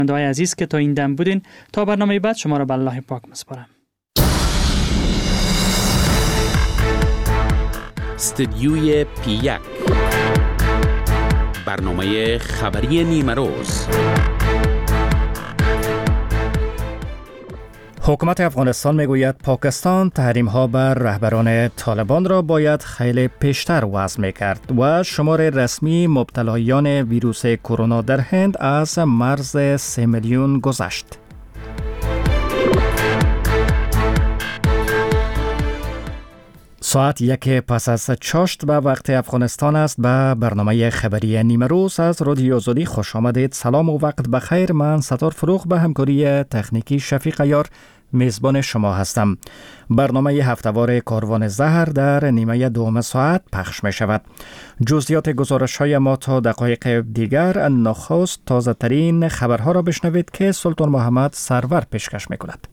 شنونده‌های عزیز که تا این دم بودین، تا برنامه بعد شما را به الله پاک می‌سپارم. استدیوی پی1 برنامه خبری نیمه روز. حکومت افغانستان میگوید پاکستان تحریم‌ها بر رهبران طالبان را باید خیلی پیشتر وضع میکرد و شمار رسمی مبتلایان ویروس کرونا در هند از مرز 3 میلیون گذشت. ساعت 1 پس از چاشت به وقت افغانستان است. به برنامه خبری نیمه روز از رادیو آزادی خوش آمدید. سلام و وقت بخیر. من ستار فروغ به همکاری تکنیکی شفیق عیار میزبان شما هستم. برنامه هفتهوار کاروان زهر در نیمه دوم ساعت پخش می شود. جزئیات گزارش های ما تا دقایق دیگر. نخست تازه ترین خبرها را بشنوید که سلطان محمد سرور پیشکش می کند.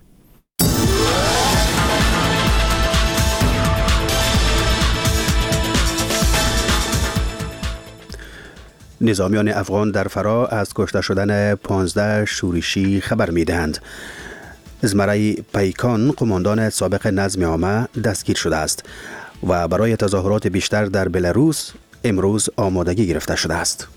نظامیان افغان در فرا از کشته شدن 15 شورشی خبر می دهند. زمره پیکان قماندان سابق نظم عامه دستگیر شده است و برای تظاهرات بیشتر در بلاروس امروز آمادگی گرفته شده است.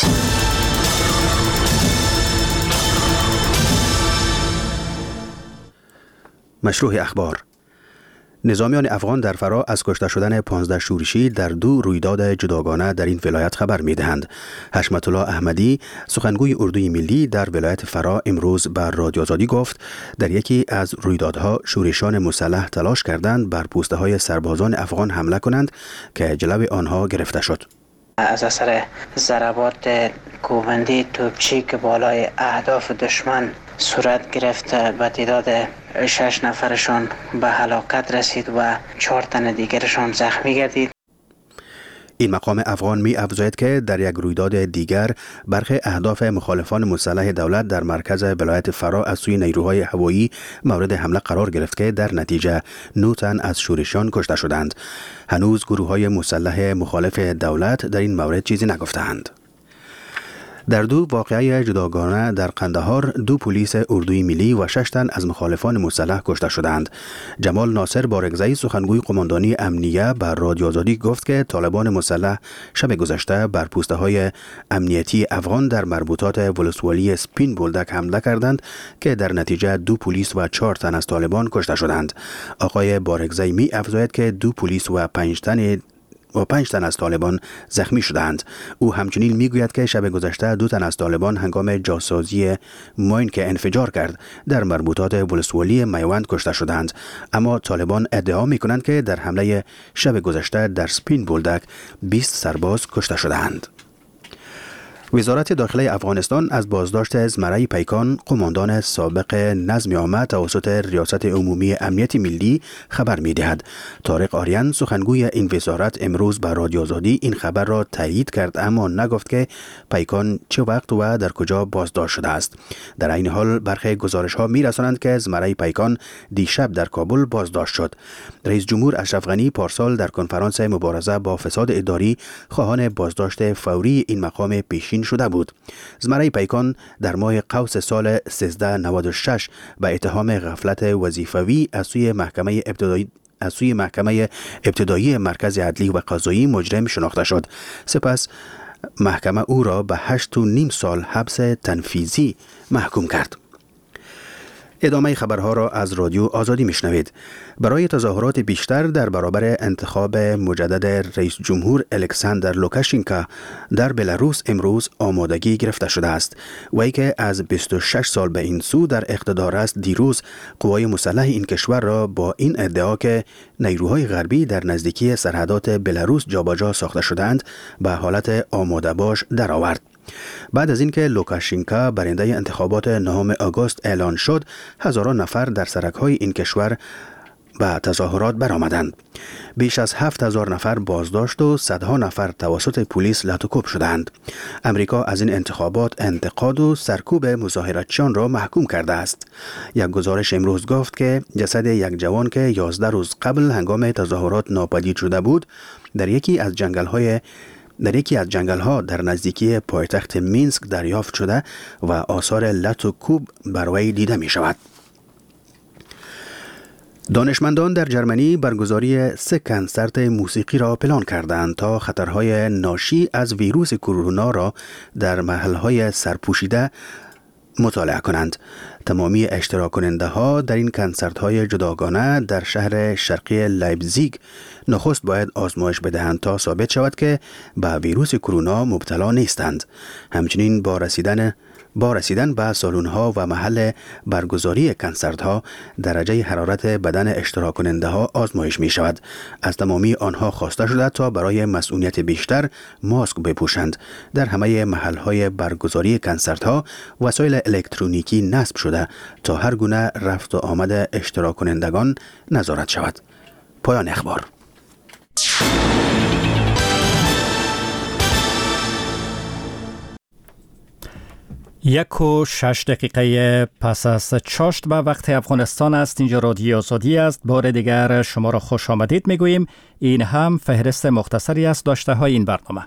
مشروع اخبار. نظامیان افغان در فرا از کشته شدن 15 شورشی در 2 رویداد جداگانه در این ولایت خبر می دهند. حشمت الله احمدی سخنگوی اردوی ملی در ولایت فرا امروز بر رادیو آزادی گفت در یکی از رویدادها شورشیان مسلح تلاش کردند بر پوسته های سربازان افغان حمله کنند که جلو آنها گرفته شد. از اثر ضربات کوبنده توپچی که بالای اهداف دشمن صورت گرفت به تعداد 6 نفرشان به هلاکت رسید و 4 تن دیگرشان زخمی گردید. این مقام افغان می افزاید که در یک رویداد دیگر برخی اهداف مخالفان مسلح دولت در مرکز ولایت فرا از سوی نیروهای هوایی مورد حمله قرار گرفت که در نتیجه 9 تن از شورشیان کشته شدند. هنوز گروه‌های مسلح مخالف دولت در این مورد چیزی نگفتند. در 2 واقعه جداگانه در قندهار 2 پلیس اردوی ملی و 6 تن از مخالفان مسلح کشته شدند. جمال ناصر بارگزئی سخنگوی قماندانی امنیه بر رادیو آزادی گفت که طالبان مسلح شب گذشته بر پوسته های امنیتی افغان در مربوطات ولسوالی سپین بولدک حمله کردند که در نتیجه 2 پلیس و 4 تن از طالبان کشته شدند. آقای بارگزئی می افزاید که 2 پلیس و 5 تن از طالبان زخمی شدند. او همچنین میگوید که شب گذشته 2 تن از طالبان هنگام جاسازی ماین که انفجار کرد در مربوطات ولسوالی میوند کشته شدند، اما طالبان ادعا میکنند که در حمله شب گذشته در سپین بولدک 20 سرباز کشته شدند. وزارت داخلی افغانستان از بازداشت زمره پیکان قماندان سابق نظم عامه توسط ریاست عمومی امنیت ملی خبر می‌دهد. طارق آریان سخنگوی این وزارت امروز به رادیو آزادی این خبر را تایید کرد، اما نگفت که پیکان چه وقت و در کجا بازداشت شده است. در این حال برخی گزارش‌ها می‌رسانند که زمره پیکان دیشب در کابل بازداشت شد. رئیس جمهور اشرف غنی پارسال در کنفرانس مبارزه با فساد اداری خواهان بازداشت فوری این مقام پیشین شده بود. زمره پیکان در ماه قوس سال 1396 به اتهام غفلت وظیفوی از سوی محکمه ابتدایی مرکز عدلی و قضایی مجرم شناخته شد. سپس محکمه او را به 8.5 سال حبس تنفیذی محکوم کرد. ادامه خبرها را از رادیو آزادی میشنوید. برای تظاهرات بیشتر در برابر انتخاب مجدد رئیس جمهور الکساندر لوکاشنکو در بلاروس امروز آمادگی گرفته شده است. وی که از 26 سال به این سو در اقتدار است، دیروز قوای مسلح این کشور را با این ادعا که نیروهای غربی در نزدیکی سرحدات بلاروس جابجا ساخته شدند به حالت آماده باش درآورد. بعد از اینکه لوکاشنکو برنده انتخابات 9 آگوست اعلان شد، هزاران نفر در سرک‌های این کشور به تظاهرات برآمدند. بیش از 7000 نفر بازداشت و صدها نفر توسط پلیس لطوکوب شدند. امریکا از این انتخابات انتقاد و سرکوب مظاهراتچیان را محکوم کرده است. یک گزارش امروز گفت که جسد یک جوان که 11 روز قبل هنگام تظاهرات ناپدید شده بود، در یکی از جنگل‌های در یکی از جنگل‌ها در نزدیکی پایتخت مینسک دریافت شده و آثار لط و کوب بر وی دیده می شود. دانشمندان در جرمنی برگزاری 3 کنسرت موسیقی را پلان کردند تا خطرهای ناشی از ویروس کرونا را در محلهای سرپوشیده مطالعه کنند. تمامی اشتراک کننده ها در این کنسرت های جداگانه در شهر شرقی لایپزیگ نخست باید آزمایش بدهند تا ثابت شود که به ویروس کرونا مبتلا نیستند. همچنین با رسیدن به سالن ها و محل برگزاری کنسرت ها درجه حرارت بدن اشتراک کننده ها آزمایش می شود. از تمامی آنها خواسته شده تا برای مسئولیت بیشتر ماسک بپوشند. در همه محل های برگزاری کنسرت ها وسایل الکترونیکی نصب شده تا هر گونه رفت و آمد اشتراک کنندگان نظارت شود. پایان اخبار. 1:06 پس از چاشت به وقت افغانستان است. اینجا رادیو آزادی است. بار دیگر شما را خوش آمدید میگوییم. این هم فهرست مختصری از داشته های این برنامه.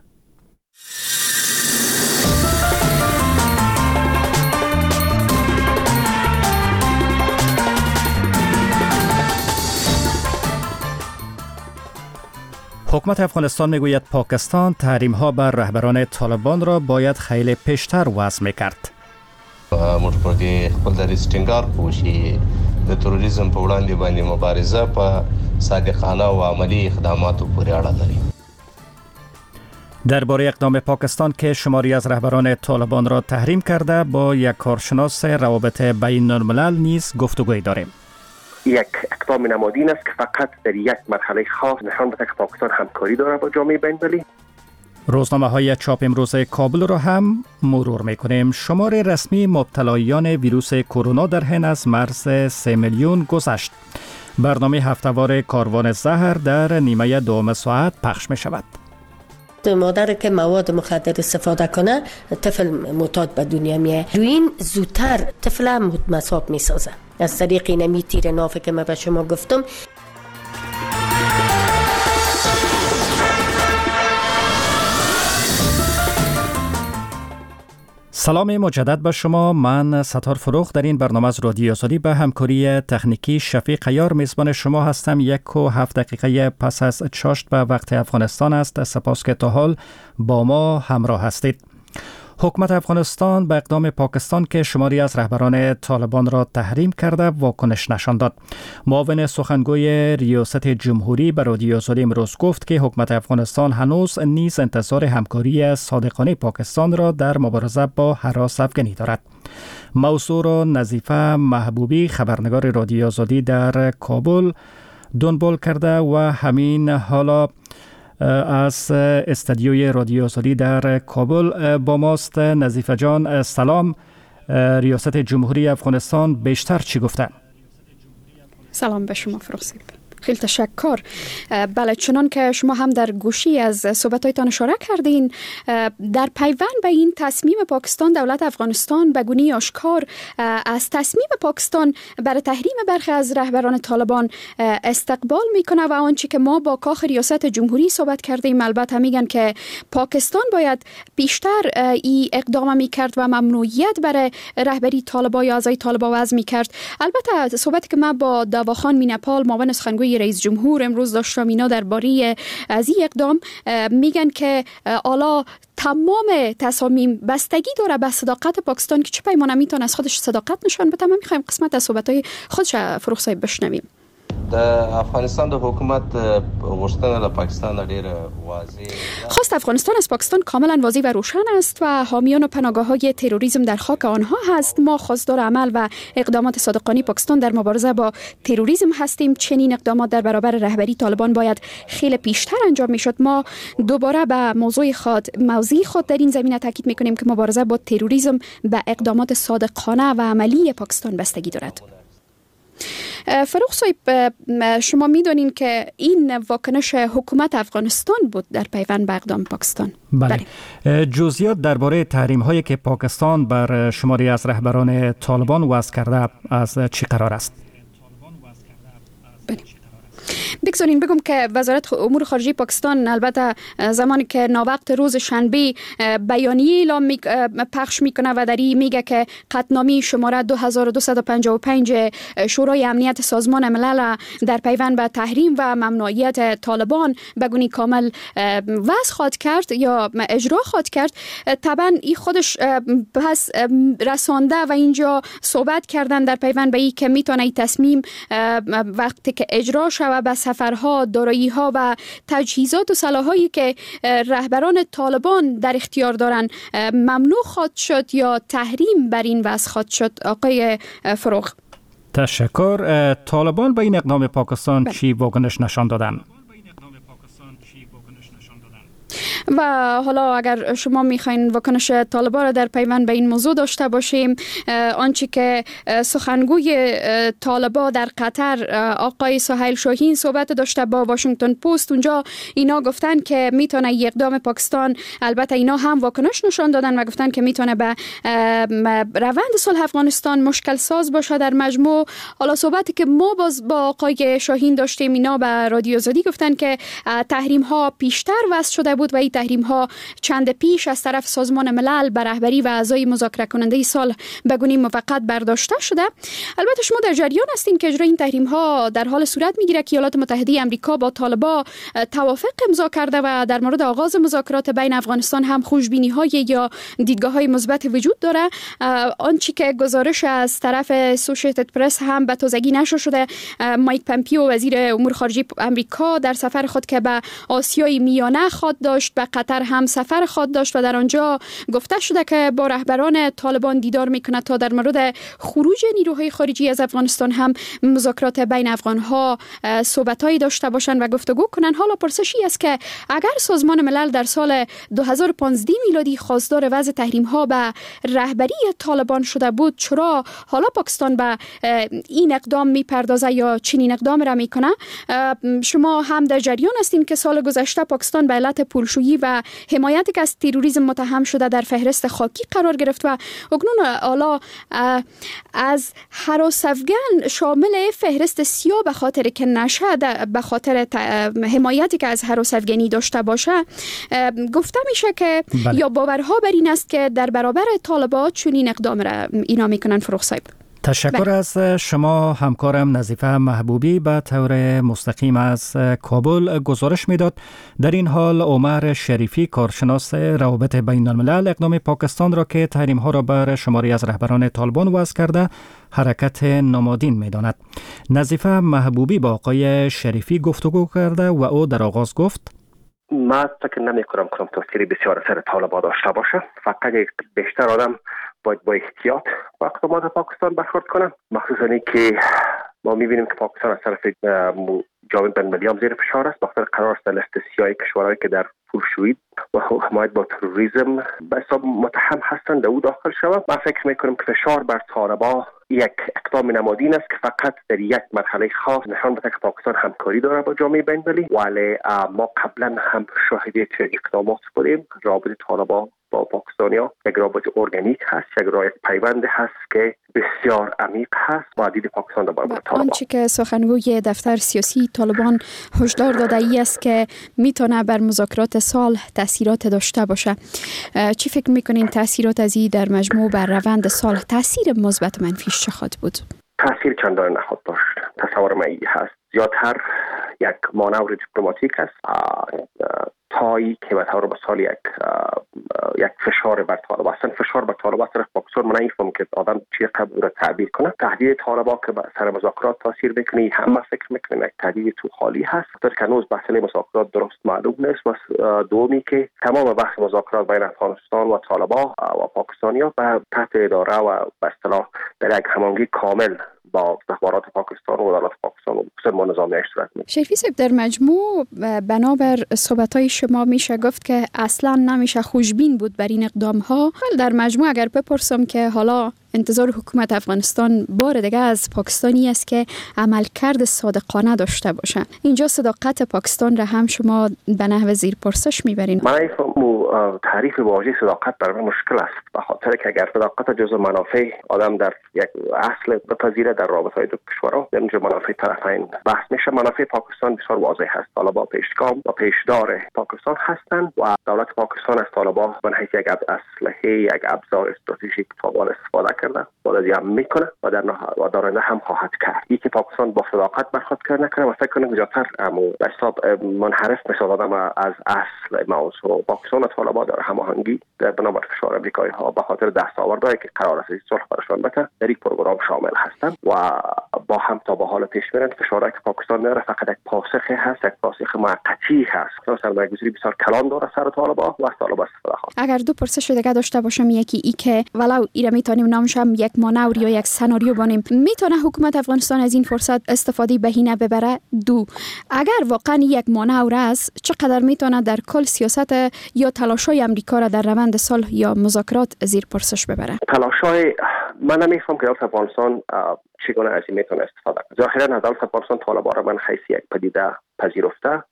حکومت افغانستان میگوید پاکستان تحریم ها بر رهبران طالبان را باید خیلی پیشتر وضع میکرد. موږ خپل دریځ ټینګار کوو چې د تروریزم په وړاندې باندې مبارزه په صادقانه و عملی اقداماتو پورې اړه لري. درباره اقدام پاکستان که شماری از رهبران طالبان را تحریم کرده با یک کارشناس روابط بین الملل نیز گفتگوی داریم. یک اقدام نمادین است که فقط در یک مرحله خاص نشان بده که پاکستان همکاری داره با جامعه بین‌المللی. روزنامه های چاپ امروزه کابل را هم مرور میکنیم. شمار رسمی مبتلایان ویروس کرونا در هند از مرز 3 میلیون گذشت. برنامه هفته‌وار کاروان زهر در نیمه دوم ساعت پخش می شود. مادر که مواد مخدر استفاده کنه طفل معتاد به دنیا میه. این زودتر طفل مصاب میسازه از طریق نمی تیر نافه که من به شما گفتم. سلام مجدد به شما. من ستار فروخ در این برنامه از رادیو آزادی به همکاری تکنیکی شفیق عیار میزبان شما هستم. 1:07 پس از چاشت به وقت افغانستان است. سپاس که تا حال با ما همراه هستید. حکومت افغانستان به اقدام پاکستان که شماری از رهبران طالبان را تحریم کرده واکنش نشان داد. معاون سخنگوی ریاست جمهوری به رادیو آزادی امروز گفت که حکومت افغانستان هنوز نیز انتظار همکاری صادقانه پاکستان را در مبارزه با هراس افغانی دارد. موضوع را نظیفه محبوبی خبرنگار رادیو آزادی در کابل دنبال کرده و همین حالا از استودیوی رادیو آزادی در کابل با ماست. نظیفه جان سلام. ریاست جمهوری افغانستان بیشتر چی گفته؟ سلام به شما فروخ‌صاحب. خیلی تشکر. بله، چنان که شما هم در گوشی از صحبت‌هایتان اشاره کردین، در پیوند به این تصمیم پاکستان دولت افغانستان به گونه‌ای آشکار از تصمیم پاکستان برای تحریم برخی از رهبران طالبان استقبال میکنه و آنچه که ما با کاخ ریاست جمهوری صحبت کردیم البته میگن که پاکستان باید بیشتر این اقدام میکرد و ممنوعیت برای رهبری طالبان یا اعضای طالبان وضع میکرد. البته صحبتی که ما با داواخان مینپال معاون سخنگوی رئیس جمهور امروز داشتم، اینا درباره از این اقدام میگن که حالا تمام تصامیم بستگی داره به صداقت پاکستان که چه پیمانه میتونه از خودش صداقت نشان بده. ما میخوایم قسمت از صحبت‌های خودش فروخ صاحب بشنویم. د افغانستان د حکومت غوښتنه د پاکستان ډېر واضح خواست افغانستان از پاکستان کاملا واضح و روشن است و حامیان و پناهگاه‌های تروریسم در خاک آنها هست. ما خواستار عمل و اقدامات صادقانه پاکستان در مبارزه با تروریسم هستیم. چنین اقدامات در برابر رهبری طالبان باید خیلی پیشتر انجام میشد. ما دوباره به موضوع خود در این زمینه تاکید میکنیم که مبارزه با تروریسم به اقدامات صادقانه و عملی پاکستان بستگی دارد. فروخ صاحب، شما میدونین که این واکنش حکومت افغانستان بود در پیوند به اقدام پاکستان. بله. جزئیات درباره تحریم هایی که پاکستان بر شماری از رهبران طالبان وضع کرده از چی قرار است؟ بله. بگذارین بگم که وزارت امور خارجه پاکستان البته زمانی که ناوقت روز شنبه بیانیه اعلام پخش میکنه و در این میگه که قطعنامه شماره 2255 شورای امنیت سازمان ملل در پیوند به تحریم و ممنوعیت طالبان به گونه کامل وضع خواهد کرد یا اجرا خواهد کرد. طبعا این خودش پس رسانده و اینجا صحبت کردن در پیوند به این که میتونه این تصمیم وقتی که اجرا شود به سفرها، دارایی‌ها و تجهیزات و سلاحایی که رهبران طالبان در اختیار دارن ممنوع خواهد شد یا تحریم بر این وضع خواهد شد. آقای فروغ، تشکر. طالبان به این اقدام پاکستان چی واکنش نشان دادن؟ و حالا اگر شما میخواین واکنش طالبان را در پیوند به این موضوع داشته باشیم، آنچه که سخنگوی طالبان در قطر آقای سهیل شاهین صحبت داشته با واشنگتن پست، اونجا اینا گفتن که میتونه اقدام پاکستان، البته اینا هم واکنش نشان دادن و گفتن که میتونه به روند صلح افغانستان مشکل ساز باشه در مجموع. حالا صحبتی که ما باز با آقای شاهین داشتیم، اینا به رادیو آزادی گفتن که تحریم ها پیشتر وضع شده بود و این تحریم ها چند پیش از طرف سازمان ملل به رهبری و اعضای مذاکره کننده صلح به گونه موقت برداشته شده. البته شما در جریان هستین که اجرای این تحریم ها در حال صورت میگیره که ایالات متحده آمریکا با طالبان توافق امضا کرده و در مورد آغاز مذاکرات بین افغانستان هم خوشبینی های یا دیدگاه های مثبت وجود داره. آنچه که گزارش از طرف اسوسییتد پرس هم به تازگی نشر شده، مایک پمپیو وزیر امور خارجه آمریکا در سفر خود که به آسیای میانه خواهد داشت، به قطر هم سفر خواهد داشت و در آنجا گفته شده که با رهبران طالبان دیدار میکنه تا در مورد خروج نیروهای خارجی از افغانستان هم مذاکرات بین افغانها صحبتایی داشته باشند و گفتگو کنند. حالا پرسشی است که اگر سازمان ملل در سال 2015 میلادی خواستار وضع تحریم ها به رهبری طالبان شده بود، چرا حالا پاکستان به این اقدام میپردازه یا چنین اقدام را میکنه؟ شما هم در جریان هستین که سال گذشته پاکستان به علت پولشویی و حمایتی که از تروریسم متهم شده در فهرست خاکی قرار گرفت و اکنون حالا از هراس افغان شامل فهرست سیاه به خاطر که نشه، به خاطر حمایتی که از هراس افغانی داشته باشه، گفته میشه که یا باورها بر این است که در برابر طالبان چنین اقدام را اینا میکنن. فروغ صاحب، تشکر از شما. همکارم نظیفه محبوبی به طور مستقیم از کابل گزارش میداد. در این حال عمر شریفی، کارشناس روابط بین الملل، اقدام پاکستان را که تحریم ها را بر شماری از رهبران طالبان وضع کرده حرکت نمادین میداند. نظیفه محبوبی با آقای شریفی گفتگو کرده و او در آغاز گفت: من فکر نمی کنم تاثیری بسیار سر طالبان داشته باشه. فقط بیشتر آدم باید با احتیاط با اقدامات پاکستان برخورد کنم، مخصوصا که ما میبینیم که پاکستان از طرف جامعه بین‌المللی هم زیر فشار است، بخاطر قرار است در لیست سیاه کشورهایی که در پولشویی و حمایت با تروریسم به حساب متهم هستند او داخل شود. من فکر میکنم که فشار بر طالبان یک اقدام نمادین است که فقط در یک مرحله خاص نشان بده که پاکستان همکاری داره با جامعه بین‌المللی، ولی ما قبلا هم شاهد اقدامات بودیم. رابطه طالبان با پاکستانیا یک رابطه ارگانیک هست، یک پیوند هست که بسیار عمیق هست با دید پاکستان در برابر طالبان. آنچه که سخنگوی دفتر سیاسی طالبان هشدار داده ای است که میتونه بر مذاکرات صلح تاثیرات داشته باشه. چی فکر میکنین تاثیرات از این در مجموع بر روند صلح، تاثیر مثبت منفیش چه خواهد بود؟ تاثیر چندان نخواهد داشت. تصور من هست زیادتر یک مانور دیپلماتیک است تایی که به طور مثال یک فشار بر طالبان، اصلا فشار بر طالبان طرف پاکستان من نمی‌فهمم که آدم چی قبل را تعبیر کنه. تهدید طالبان که سر مذاکرات تاثیر بکنه، همه فکر میکنن یک تهدید تو خالی هست، خاطر که هنوز بحث مذاکرات درست معلوم نیست. و دومی که تمام بحث مذاکرات بین افغانستان و طالبان و پاکستانیا به تحت اداره و به اصطلاح در یک هماهنگی کامل با استخبارات پاکستان و عدالت پاکستان و سازمان نظامی صورت میگیره. شریفی صاحب، در مجموع بنابر صحبت‌های شما میشه گفت که اصلا نمیشه خوشبین بود بر این اقدام ها. در مجموع اگر بپرسم که حالا انتظار حکومت افغانستان بار دیگه از پاکستانی است که عملکرد صادقانه داشته باشه، اینجا صداقت پاکستان را هم شما به نحو زیر پرسش میبرین. من تعریف واژه صداقت برای مشکل است، به خاطر که اگر صداقت جزء منافع آدم در یک اصل بپذیره در رابطه‌های دو کشورها، در اینجا منافع طرفین بحث میشه. منافع پاکستان بسیار واضح است. طالبان پیشگام و پیشدار پاکستان هستند و دولت پاکستان از طالبان به حیث یک اسلحه، یک ابزار استراتژیک طالبان استفاده کرده، بازی هم میکنه و در آینده هم خواهد کرد. اینکه پاکستان با صداقت برخورد کرد نکنه و فکر کنم زیادتر حساب منحرف می‌سازد از اصل موضوع. پاکستان و طالبان در هماهنگی در بنابر فشار آمریکایی ها به خاطر دستاوردهایی که قرار است صلح برشان بده در این پروگرام شامل هستند و با هم تا به حال پیش میرن. فشاری که پاکستان میاره فقط یک پاسخ هست، یک پاسخ موقتی هست. سرمایه‌گذاری بسیار کلان داره سر طالبان و از طالبان استفاده خواهد. اگر دو پرسش دیگه داشته باشم، یکی ای که ولو ایره میتونیم نامش هم یک مانور یا یک سناریو بانیم، میتونه حکومت افغانستان از این فرصت استفاده بهینه ببره؟ دو، اگر واقعا یک مانور است، چقدر میتونه در کل سیاست یا تلاش‌های آمریکا را در روند صلح یا مذاکرات زیر پرسش ببره؟ تلاش‌های من نمی‌فهم که دولت افغانستان چگونه از این میتونه استفاده کنه. ظاهراً دولت افغانستان طالبان را من حیث یک پدیده پذیرفته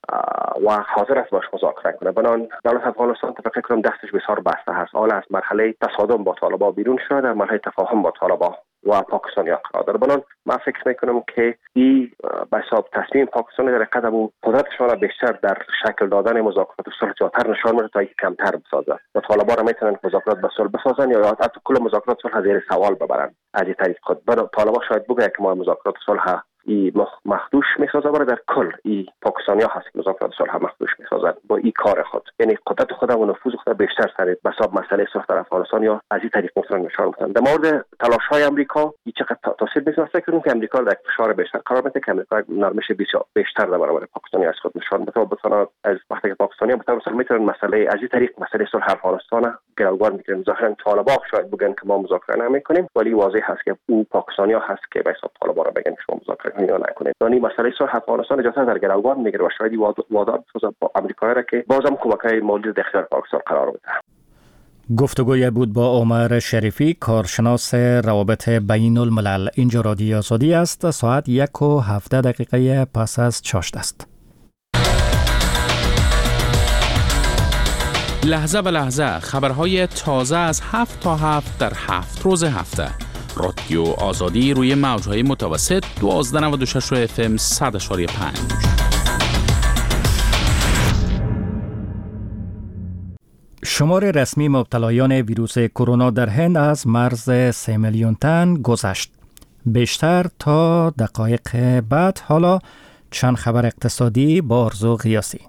و حاضر است باش مذاکره کنه. بنان دولت افغانستان فکر کنم دستش بسیار بسته هست. حالا از مرحله تصادم با طالبان بیرون شده، در مرحله تفاهم با طالبان و پاکستانی قرار داره. بنان من فکر میکنم که این به حساب تصمیم پاکستانی در قدم و قدرتشان را بیشتر در شکل دادن مذاکرات صلح جاتر نشان میده تا کمتر بسازه. و طالبان را میتونن مذاکرات به صلح بسازن یا حتی کل مذاکرات صلح زیر سوال ببرن از این طریق خود. طالبان شاید بگه که ما مذاکرات صلح مخدوش میسازه، برای در کل این پاکستانی ها هست که مذاکرات صلح مخدوش میسازن با این کار خود، یعنی قدرت خود و نفوذ خود بیشتر سر به حساب مسئله صلح در افغانستان یا از این طریق میتونن نشان بدن. در مورد تلاش های آمریکا این چقدر تاثیر میذاره، فکر کنم که آمریکا در فشار بیشتر قرار میده که آمریکا نرمش بیشتر در برابر پاکستانی از خود نشان بده و بتونه از وقتی که پاکستانی به طور میتونن مسئله از این طریق مسئله صلح افغانستان گروگان میگیرن. ظاهرا طالبان شاید بگن که ما مذاکره نمیکنیم، ولی واضح هست که اون پاکستانی ها هست که به حساب طالبان را بگن که شما مذاکره کنید یا نکنید. یعنی مسئله صلح افغانستان اجازه در گروگان میگیره و شاید وعده بسازه با آمریکا را که بازم کمک‌های موجود در اختیار پاکستان قرار بده. گفتگوی بود با عمر شریفی، کارشناس روابط بین الملل. اینجا رادیو آزادی است. ساعت 1:17 پس از چاشت است. لحظه به لحظه خبرهای تازه از 7 تا 7 در 7 روز هفته. رادیو آزادی روی موج‌های متوسط 1296 FM 100.5. شمار رسمی مبتلایان ویروس کرونا در هند از مرز 3 میلیون تن گذشت. بیشتر تا دقایق بعد. حالا چند خبر اقتصادی با ارزو قیاسی.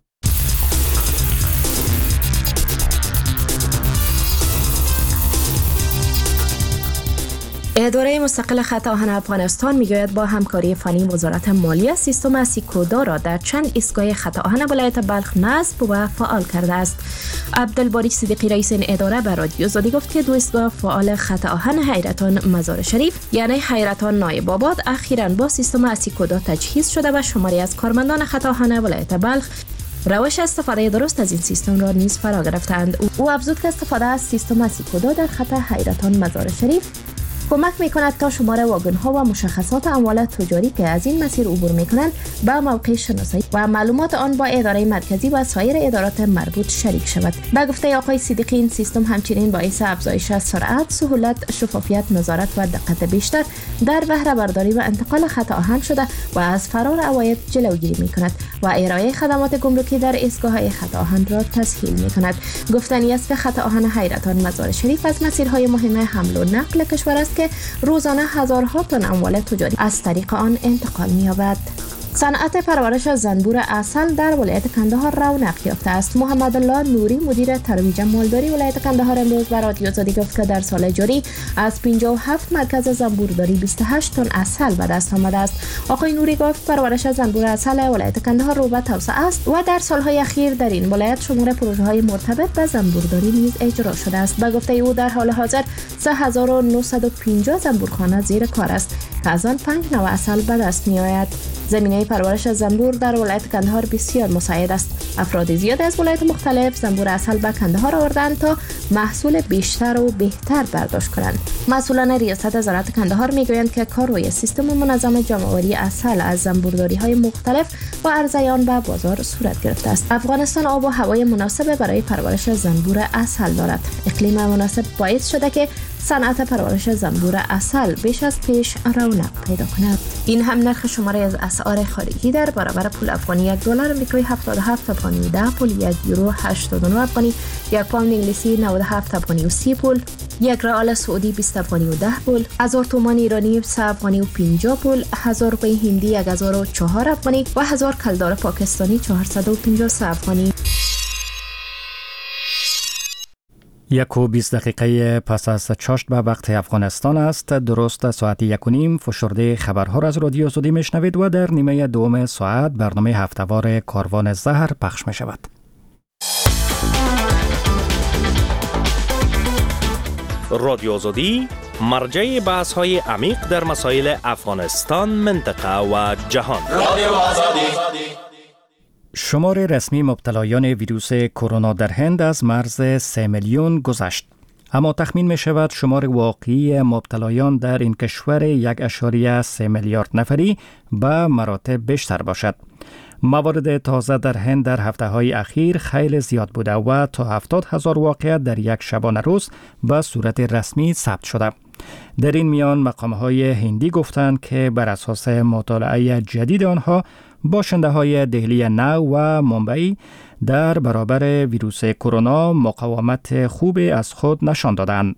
اداره مستقل خط آهن افغانستان میگوید با همکاری فنی وزارت مالیه سیستم سیکودا را در چند ایستگاه خط آهن ولایت بلخ نصب و فعال کرده است. عبدالباری صدیقی رئیس این اداره به رادیو آزادی گفت که 2 ایستگاه فعال خط آهن حیرتان مزار شریف یعنی حیرتان نایب آباد اخیراً با سیستم سیکودا تجهیز شده و شماری از کارمندان خط آهن ولایت بلخ روش استفاده درست از این سیستم را نیز فرا گرفتند. او افزود که استفاده از سیستم سیکودا در خط حیرتان مزار شریف کمک می‌کند تا شمار واگن‌ها و مشخصات اموال تجاری که از این مسیر عبور می‌کنند به موقع شناسایی و معلومات آن با اداره مرکزی و سایر ادارات مربوط شریک شود. به گفته آقای صدیقی این سیستم همچنین باعث افزایش سرعت، سهولت، شفافیت، نظارت و دقت بیشتر در بهره برداری و انتقال خط آهن شده و از فرار عواید جلوگیری می‌کند و ارائه خدمات گمرکی در ایستگاه‌های خط آهن را تسهیل می‌کند. گفتنی است که خط آهن حیرتان مزار شریف از مسیرهای مهم حمل و نقل کشور است که روزانه هزارها تن اموال تجاری از طریق آن انتقال می‌یابد. صنعت پرورش زنبور عسل در ولایت کندهار رونق یافته است. محمد الله نوری مدیر ترویج مالداری ولایت کندهار امروز به رادیو آزادی گفت که در سال جاری از 57 مرکز زنبورداری 28 تن عسل به دست آمده است. آقای نوری گفت پرورش زنبور عسل ولایت کندهار رو به توسعه است و در سالهای اخیر در این ولایت شمار پروژه‌های مرتبط به زنبورداری نیز اجرا شده است. به گفته او در حال حاضر 3950 زنبورخانه زیر کار است که از آن 5 نوع عسل به دست می‌آید. زمینه پرورش زنبور در ولایت کندهار بسیار مساعد است. افراد زیاد از ولایت مختلف زنبور عسل به کندهار آوردند تا محصول بیشتر و بهتر برداشت کنند. مسئولان ریاست وزارت کندهار میگویند که کار روی سیستم منظم جمع‌آوری عسل از زنبورداری‌های مختلف و عرضه آن به بازار صورت گرفته است. افغانستان آب و هوای مناسب برای پرورش زنبور عسل دارد. اقلیم مناسب باعث شده که صنعت پرورش زنبور عسل بیش از پیش رونق پیدا کند. این هم نرخ شماره از اسعار خارجی در برابر پول افغانی $1 آمریکایی 77 افغانی و 10 پول، 1 یورو 89 افغانی، 1 پوند انگلیسی 97 افغانی و 30 پول، 1 ریال سعودی 20 افغانی و 10 پول، 1000 تومان ایرانی 3 افغانی و 50 پول، 1000 روپیه هندی 1004 افغانی و 1000 کلدار پاکستانی 453 افغانی. 1:20 دقیقه پس از چاشت به وقت افغانستان است. درست ساعت 1:30 فشرده خبرها را از رادیو آزادی میشنوید و در نیمه دوم ساعت برنامه هفتهوار کاروان زهر پخش می شود. رادیو آزادی مرجع بحث های عمیق در مسائل افغانستان، منطقه و جهان. رادیو آزادی. شمار رسمی مبتلایان ویروس کرونا در هند از مرز 3 میلیون گذشت. اما تخمین می شود شمار واقعی مبتلایان در این کشور 1.3 میلیارد نفری به مراتب بیشتر باشد. موارد تازه در هند در هفته‌های اخیر خیلی زیاد بوده و تا 70,000 واقعه در یک شبانه روز به صورت رسمی ثبت شده. در این میان مقام‌های هندی گفتند که بر اساس مطالعه جدید آنها باشنده های دهلی نو و ممبئی در برابر ویروس کرونا مقاومت خوبی از خود نشان دادند.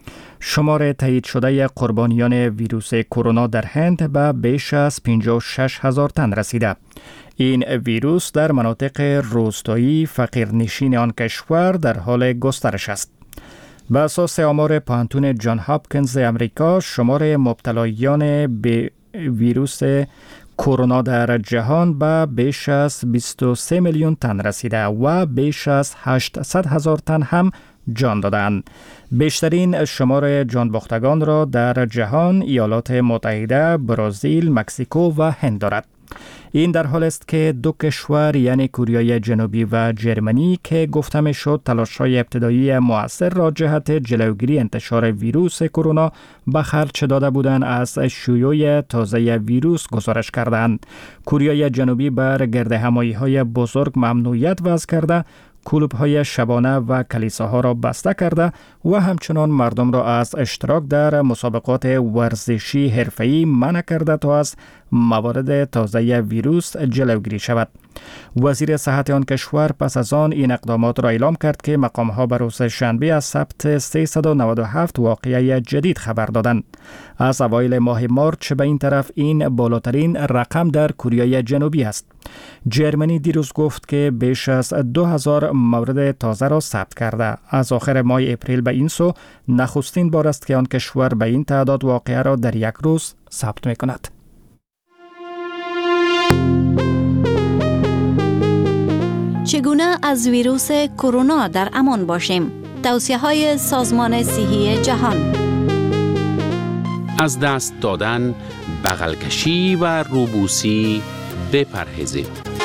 شمار تایید شده قربانیان ویروس کرونا در هند به بیش از 56,000 تن رسیده. این ویروس در مناطق روستایی فقیرنشین آن کشور در حال گسترش است. به اساس آمار پانتون جان هاپکینز امریکا، شمار مبتلایان به ویروس کرونا در جهان به بیش از 23 میلیون تن رسیده و بیش از 800,000 تن هم جان دادند. بیشترین شمار جان باختگان را در جهان ایالات متحده، برزیل، مکزیکو و هند دارد. این در حال است که دو کشور یعنی کره جنوبی و جرمنی که گفته میشد تلاش‌های ابتدایی مؤثر را جهت جلوگیری انتشار ویروس کرونا به خرج داده بودند از شیوع تازه ویروس گزارش کردند. کره جنوبی بر گردهمایی‌های بزرگ ممنوعیت وضع کرده، کلوب‌های شبانه و کلیساها را بسته کرده و همچنان مردم را از اشتراک در مسابقات ورزشی حرفه‌ای منع کرده تا از موارد تازه ویروس جلوگیری شود. وزیر صحت آن کشور پس از آن این اقدامات را اعلام کرد که مقام‌ها به روز شنبه از ثبت 397 واقعه جدید خبر دادند. از اوایل ماه مارچ به این طرف این بالاترین رقم در کره جنوبی است. جرمنی دیروز گفت که بیش از 2000 مورد تازه را ثبت کرده. از آخر ماه اپریل به این سو نخستین بار است که آن کشور به این تعداد واقعه را در یک روز ثبت می‌کند. چگونه از ویروس کرونا در امان باشیم؟ توصیه‌های سازمان صحی جهان. از دست دادن، بغل کشی و روبوسی بپرهیزید.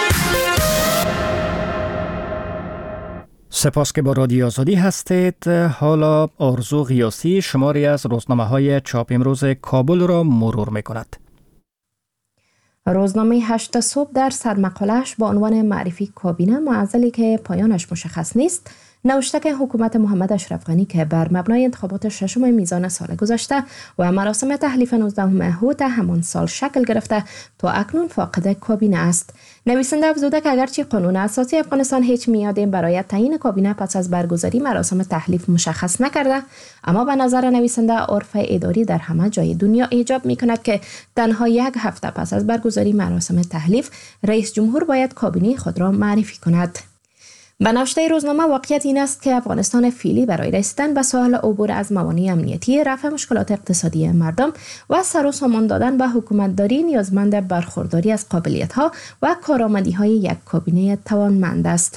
سپاس که با رادیو آزادی هستید. حالا آرزو غیاسی شماری از روزنامه‌های چاپ امروز کابل را مرور می‌کند. روزنامه 8 صبح در سرمقاله‌اش با عنوان معرفی کابینه معضلی که پایانش مشخص نیست نوشته که حکومت محمد اشرف غنی که بر مبنای انتخابات 6 میزان سال گذشته و مراسم تحلیف 19 حوت همان سال شکل گرفته تا اکنون فاقد کابینه است. نویسنده افزوده که اگرچه قانون اساسی افغانستان هیچ میادی برای تعیین کابینه پس از برگزاری مراسم تحلیف مشخص نکرده، اما به نظر نویسنده عرف اداری در همه جای دنیا ایجاب می‌کند که تنها یک هفته پس از برگزاری مراسم تحلیف رئیس جمهور باید کابینه خود را معرفی کند. به نوشته روزنامه واقعیت این است که افغانستان فعلی برای رسیدن به ساحل عبور از موانع امنیتی، رفع مشکلات اقتصادی مردم و سر و سامان دادن به حکومتداری نیازمند برخورداری از قابلیت‌ها و کارآمدی‌های یک کابینه توانمند است.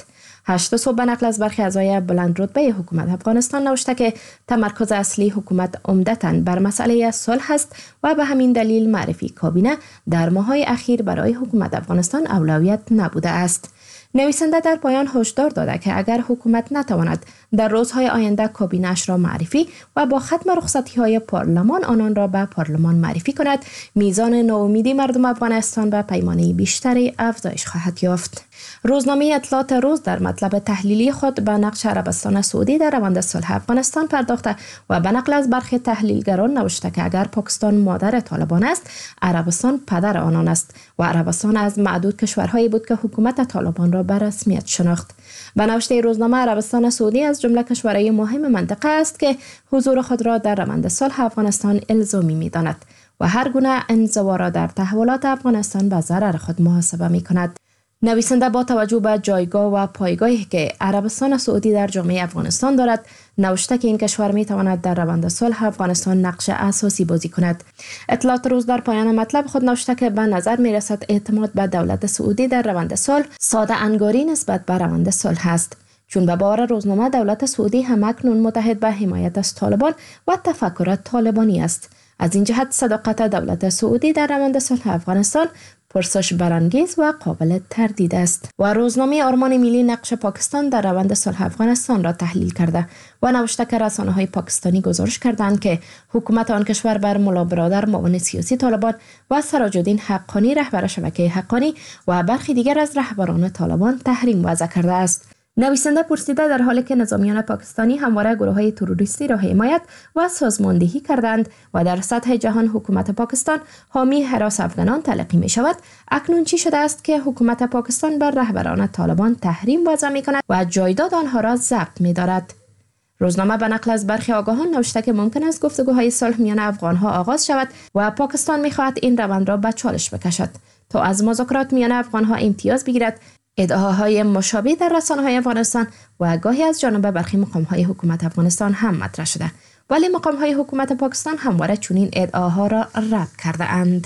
8 صبح به نقل از برخی اعضای بلند رتبه حکومت افغانستان نوشته که تمرکز اصلی حکومت عمدتاً بر مسئله صلح است و به همین دلیل معرفی کابینه در ماه‌های اخیر برای حکومت افغانستان اولویت نبوده است. نویسنده در پایان هشدار داده که اگر حکومت نتواند در روزهای آینده کابینه‌اش را معرفی و با ختم رخصتی‌های پارلمان آنان را به پارلمان معرفی کند، میزان ناامیدی مردم افغانستان به پیمانه بیشتری افزایش خواهد یافت. روزنامه اطلاعات روز در مطلب تحلیلی خود به نقش عربستان سعودی در روند صلح افغانستان پرداخته و به نقل از برخی تحلیلگران نوشته که اگر پاکستان مادر طالبان است، عربستان پدر آنان است و عربستان از معدود کشورهایی بود که حکومت طالبان را به رسمیت شناخت. به نوشته روزنامه، عربستان سعودی از جمله کشورهای مهم منطقه است که حضور خود را در روند صلح افغانستان الزامی می‌داند و هر گونه انزوا را در تحولات افغانستان به ضرر خود محاسبه می‌کند. نویسنده با توجه به جایگاه و پایگاهی که عربستان سعودی در جامعه افغانستان دارد، نوشته که این کشور می تواند در روند صلح افغانستان نقش اساسی بازی کند. اطلاعات روز در پایان مطلب خود نوشته که به نظر می رسد اعتماد به دولت سعودی در روند صلح ساده انگاری نسبت به روند صلح است، چون به باور روزنامه دولت سعودی هم اکنون متحد به حمایت از طالبان و تفکر طالبانی است. از این جهت صداقت دولت سعودی در روند صلح افغانستان پرسش برانگیز و قابل تردید است. و روزنامه آرمان ملی نقش پاکستان در روند صلح افغانستان را تحلیل کرده و نوشته که رسانه‌های پاکستانی گزارش کردند که حکومت آن کشور بر ملا برادر معاون سیاسی طالبان و سراج الدین حقانی رهبر شبکه حقانی و برخی دیگر از رهبران طالبان تحریم وضع کرده است. نویسنده پرسیده در حالی که نظامیان پاکستانی همواره گروه‌های تروریستی را حمایت و سازماندهی کردند و در سطح جهان حکومت پاکستان حامی هراس افغانان تلقی می شود، اکنون چی شده است که حکومت پاکستان بر رهبران طالبان تحریم وضع می کند و جایداد آنها را ضبط می دارد؟ روزنامه به نقل از برخی آگاهان نوشته که ممکن است گفتگوهای صلح میان افغانها آغاز شود و پاکستان می خواهد این روند را به چالش بکشد تا از مذاکرات میان افغانها امتیاز بگیرد. ادعاهای مشابه در رسانه‌های افغانستان و گاهی از جانب برخی مقام‌های حکومت افغانستان هم مطرح شده، ولی مقام‌های حکومت پاکستان همواره چنین ادعاها را رد کرده اند.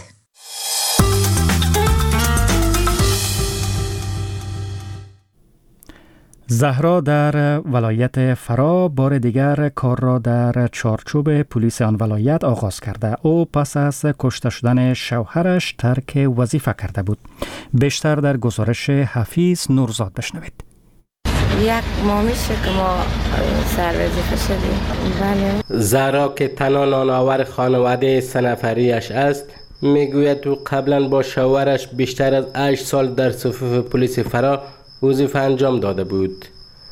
زهرا در ولایت فرا بار دیگر کار را در چارچوب پلیس آن ولایت آغاز کرده. او پس از کشته شدن شوهرش ترک وظیفه کرده بود. بیشتر در گزارش حفیظ نورزاد بشنوید. یک ماه میشه که ما سر وظیفه شدیم. بله. زهرا که تنها نانآور خانواده 3 نفریش است، میگوید تو قبلا با شوهرش بیشتر از 8 سال در صفوف پلیس فرا وظیفه انجام داده بود.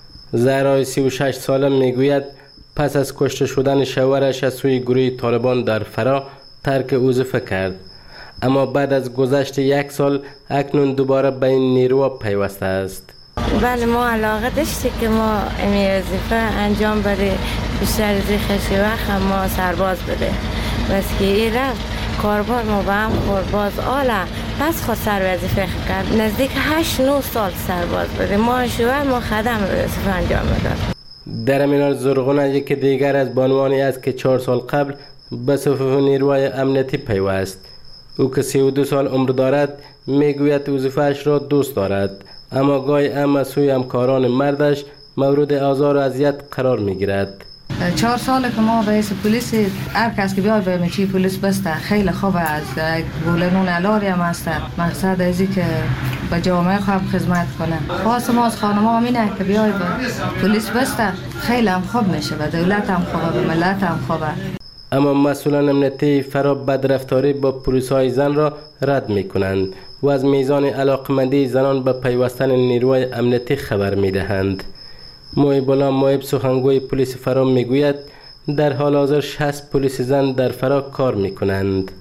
زهرا 36 ساله میگوید پس از کشته شدن شوهرش از سوی گروه طالبان در فرا ترک وظیفه کرد، اما بعد از گذشت 1 سال اکنون دوباره به این نیرو پیوسته است. بله، ما علاقه داشتیم که ما این وظیفه انجام بده، بیشتر از خیلی وقت ما سرباز بده، بس که این رفت کاربار ما با هم خورد باز آله، پس خود سر وظیفه کرد. نزدیک 8-9 سال سرباز بده، ما شوهر ما خدم وظیفه انجام بده. در امینال زرغونه یک دیگر از بانوانی است که 4 سال قبل به صفوف نیروهای امنیتی پیوست. او که 32 سال عمر دارد میگوید وظیفه‌اش را دوست دارد، اما گاهی هم از سوی همکاران مردش مورد آزار و اذیت قرار میگیرد. 4 ساله که ما به پلیس، هر کس که بیاد به چی پلیس بسته خیلی خوبه، از گولنون علاری هم است. مقصد ازی که به جامعه خوب خدمت کنه. خواست ما از خانم همینه که بیاد به پلیس بسته خیلی هم خوب میشه، به دولت هم خوبه، به ملت هم خوبه. اما مسئولان امنیتی فرا بدرفتاری با پلیس‌های زن را رد می‌کنند و از میزان علاقمندی زنان به پیوستن نیروهای امنیتی خبر می‌دهند. محیب الله محیب سخنگوی پلیس فرا میگوید در حال حاضر 60 پلیس زن در فرا کار می‌کنند.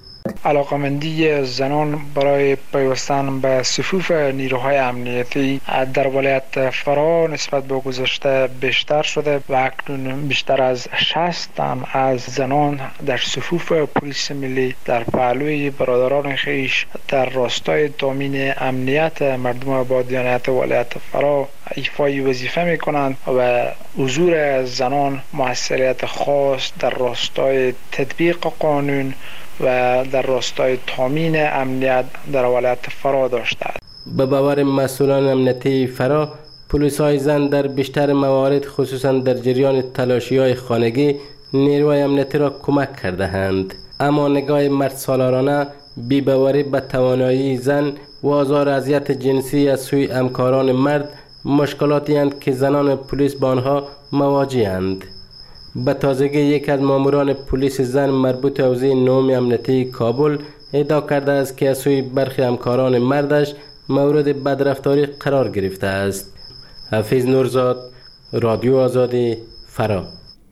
علاقمندی زنان برای پیوستن به صفوف نیروهای امنیتی در ولایت فرا نسبت به گذشته بیشتر شده و اکنون بیشتر از 60 تن از زنان در صفوف پلیس ملی در پهلوی برادران خویش در راستای تامین امنیت مردم با دیانت ولایت فرا ایفای وظیفه می کنند و حضور زنان موثریت خاص در راستای تطبیق قانون و در راستای تامین امنیت در ولایت فرا داشته است. به باور مسئولان امنیتی فرا پلیس‌های زن در بیشتر موارد خصوصا در جریان تلاشی‌های خانگی نیروی امنیتی را کمک کرده‌اند. اما نگاه مرد سالارانه بی‌باوری به توانایی زن و آزار و اذیت جنسی از سوی همکاران مرد مشکلاتی اند که زنان پلیس با آنها مواجه‌اند. به تازگی یک از ماموران پلیس زن مربوط حوزه نهم امنیتی کابل ادعا کرده است که از سوی برخی همکاران مردش مورد بدرفتاری قرار گرفته است. حفیظ نورزاد، رادیو آزادی، فرا.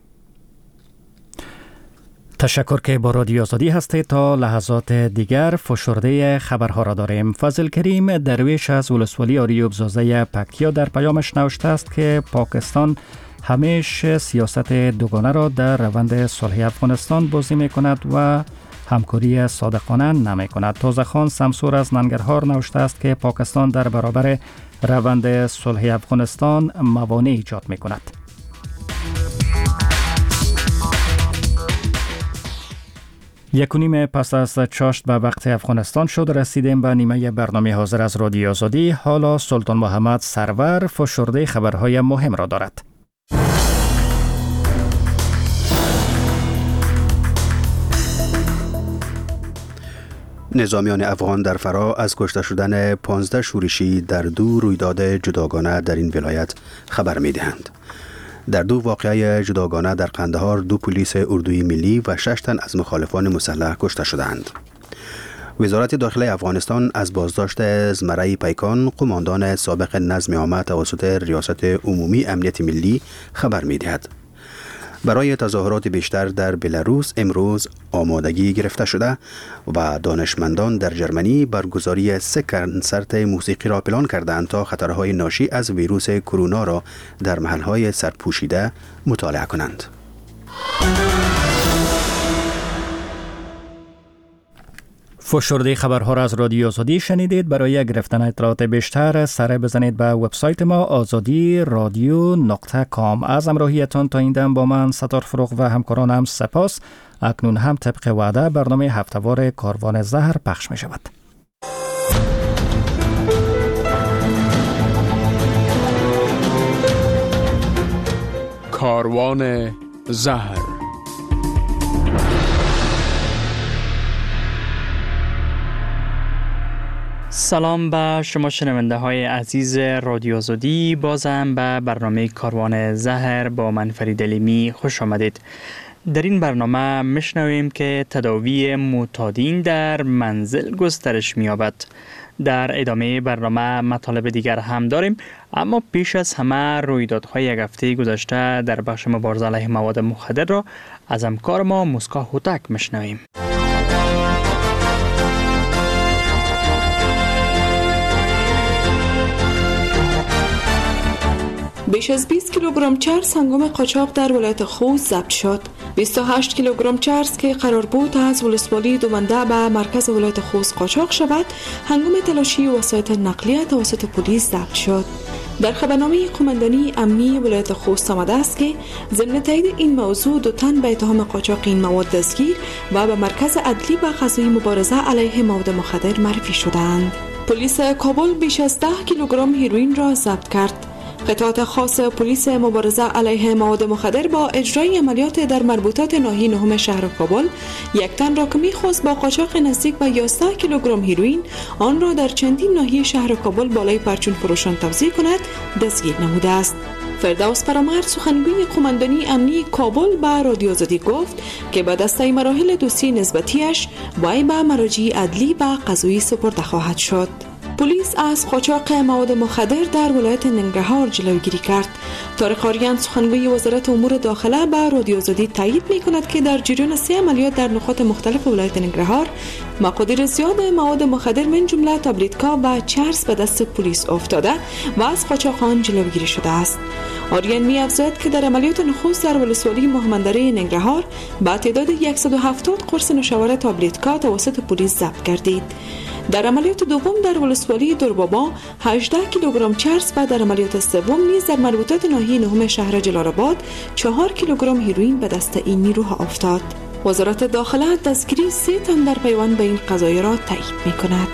تشکر که با رادیو آزادی هستید. تا لحظات دیگر فشرده خبرها را داریم. فضل کریم درویش از ولسوالی آریوب زازه پکتیا در پیامش نوشته است که پاکستان همیشه سیاست دوگانه را در روند صلح افغانستان بازی می کند و همکاری صادقانه نمی کند. تازه خان سمسور از ننگرهار نوشته است که پاکستان در برابر روند صلح افغانستان موانع ایجاد می کند. یک و نیم پس از چاشت به وقت افغانستان شد رسیدیم به نیمه برنامه حاضر از رادیو آزادی. حالا سلطان محمد سرور فشرده خبرهای مهم را دارد. نظامیان افغان در فرا از کشته شدن 15 شورشی در 2 رویداد جداگانه در این ولایت خبر می دهند. در 2 واقعه جداگانه در قندهار 2 پلیس اردوی ملی و 6 تن از مخالفان مسلح کشته شدند. وزارت داخله افغانستان از بازداشت زمره پیکان قماندان سابق نظم عامه توسط ریاست عمومی امنیت ملی خبر می دهد. برای تظاهرات بیشتر در بلاروس امروز آمادگی گرفته شده و دانشمندان در جرمنی برگزاری 3 کنسرت موسیقی را پلان کردند تا خطرهای ناشی از ویروس کرونا را در محلهای سرپوشیده مطالعه کنند. فشرده خبرها را از رادیو آزادی شنیدید. برای گرفتن اطلاعات بیشتر سر بزنید به وبسایت ما azadi.radio.com. از همراهیتان تا این دم با من ستار فروغ و همکارانم سپاس. اکنون هم طبق وعده برنامه هفتهوار کاروان زهر پخش می شود. کاروان زهر. سلام به شما شنونده های عزیز رادیو آزادی. بازم به برنامه کاروان زهر با من فرید علیمی خوش آمدید. در این برنامه میشنویم که تداوی معتادین در منزل گسترش می‌یابد. در ادامه برنامه مطالب دیگر هم داریم، اما پیش از همه رویدادهای یک هفته گذشته در بخش مبارزه علیه مواد مخدر را از همکار ما مسکا هوتک میشنویم. بیش از 20 کیلوگرم چرس هنگام قاچاق در ولایت خوست ضبط شد. 28 کیلوگرم چرس که قرار بود از ولسوالی دومنده به مرکز ولایت خوست قاچاق شود، هنگام تلاشی وسایط نقلیه توسط پلیس ضبط شد. در خبرنامه قماندانی امنی ولایت خوست آمده است که ضمن تایید این موضوع 2 تن به اتهام قاچاق این مواد دستگیر و به مرکز عدلی و قضایی مبارزه علیه مواد مخدر معرفی شدند. پلیس کابل بیش از 10 کیلوگرم هیروئین را ضبط کرد. قطعات خاص پلیس مبارزه علیه مواد مخدر با اجرای عملیات در مربوطات ناحیه نهم شهر کابل 1 تن را که می‌خواست با قاچاق نزدیک به 11 کیلوگرم هیروئین آن را در چندین ناحیه شهر کابل بالای پرچون فروشان توزیع کند دستگیر نموده است. فردوس فرامرد سخنگوی قماندانی امنی کابل به رادیو آزادی گفت که به دسته مراحل دوسیه نسبتیش وی به مراجع عدلی و قضایی سپرده خواهد شد. پلیس از قاچاق مواد مخدر در ولایت ننگرهار جلوگیری کرد. طارق آریان سخنگوی وزارت امور داخله به رادیو آزادی تایید می‌کند که در جریان 3 عملیات در نقاط مختلف ولایت ننگرهار مقادیر زیاد مواد مخدر من جمله تابلت‌ها و چرس به دست پلیس افتاده و از قاچاقان جلوگیری شده است. آریان می‌افزاید که در عملیات نخست در ولسوالی مهمندره ننگرهار با تعداد 170 قرص نوشابه تابلت‌ها توسط پلیس ضبط گردید. در عملیات دوم در ولسوالی دربابا 18 کیلوگرم چرس و در عملیات سوم نیز در مربوطات ناحیه نهم شهر جلال‌آباد 4 کیلوگرم هیروئین به دست این نیروها افتاد. وزارت داخله دستگیری 3 تن در پیوند به این قضایای را تایید می‌کند.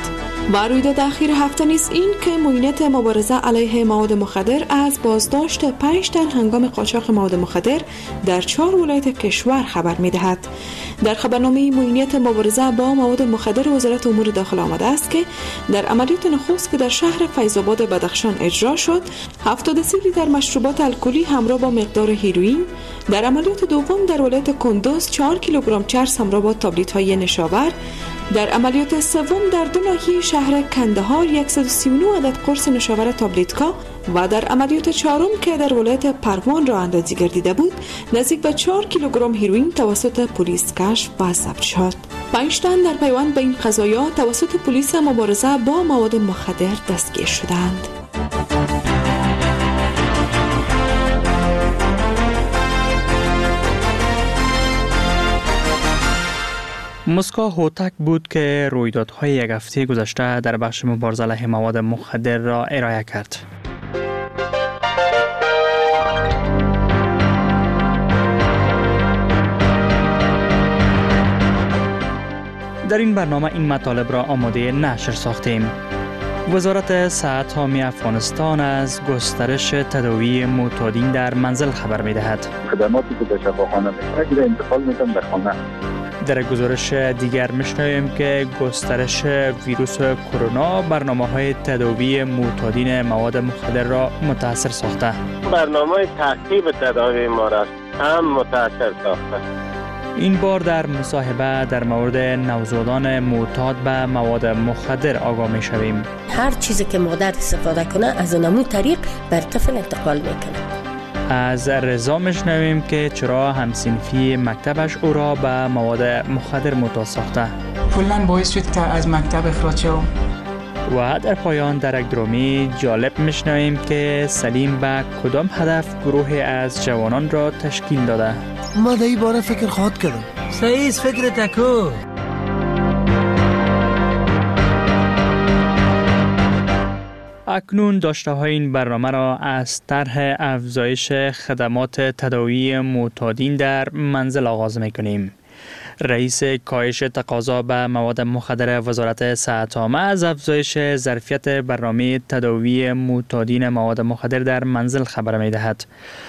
و رویداد اخیر هفته نیز این که معینات مبارزه علیه مواد مخدر از بازداشت 5 تن هنگام قاچاق مواد مخدر در 4 ولایت کشور خبر می‌دهد. در خبرنامه معینات مبارزه با مواد مخدر وزارت امور داخل آمده است که در عملیات نخست که در شهر فیض‌آباد بدخشان اجرا شد 73 لیتر مشروبات الکلی همراه با مقدار هیروئین، در عملیات دوم در ولایت کندوز 4 کیلوگرم چرس همراه با تابلت‌های نشاور، در عملیات سوم در دو ناحیه شهر کندهار 139 عدد قرص نشاور تابلتکا و در عملیات چهارم که در ولایت پروان راه اندازی گردیده بود نزدیک به 4 کیلوگرم هیروئین توسط پلیس کشف و ضبط شد. 5 تن در پیوند به این قضایا توسط پلیس مبارزه با مواد مخدر دستگیر شدند. مسکو هوتک بود که رویدادهای یک هفته گذشته در بخش مبارزه علیه مواد مخدر را ارائه کرد. در این برنامه این مطالب را آماده نشر ساختیم. وزارت صحت عامه افغانستان از گسترش تداوی معتادین در منزل خبر می‌دهد. خدماتی که در شفاخانه می‌کنه انتقال می‌کنه به خانه. در گزارش دیگر می‌شنویم که گسترش ویروس کرونا برنامه‌های تداوی معتادین مواد مخدر را متاثر ساخته. برنامه تعقیب تداوی ما را هم متاثر ساخته. این بار در مصاحبه در مورد نوزادان معتاد به مواد مخدر آگاه می‌شویم. هر چیزی که مادر استفاده کنه از اونمون طریق بر طفل انتقال میکنه. از رضا میشنویم که چرا همسنفی مکتبش او را به مواد مخدر معتاد ساخته. کلاً باعث شد که از مکتب اخراج شوم. و در پایان در یک درامی جالب میشنویم که سلیم به کدام هدف گروه از جوانان را تشکیل داده. ما در این باره فکر خواهد کردم. صحیح فکر تکو. اکنون داشته های این برنامه را از طرح افزایش خدمات تداوی معتادین در منزل آغاز میکنیم. رئیس کاهش تقاضا به مواد مخدر وزارت صحت عامه از افزایش ظرفیت برنامه تداوی معتادین مواد مخدر در منزل خبر می‌دهد.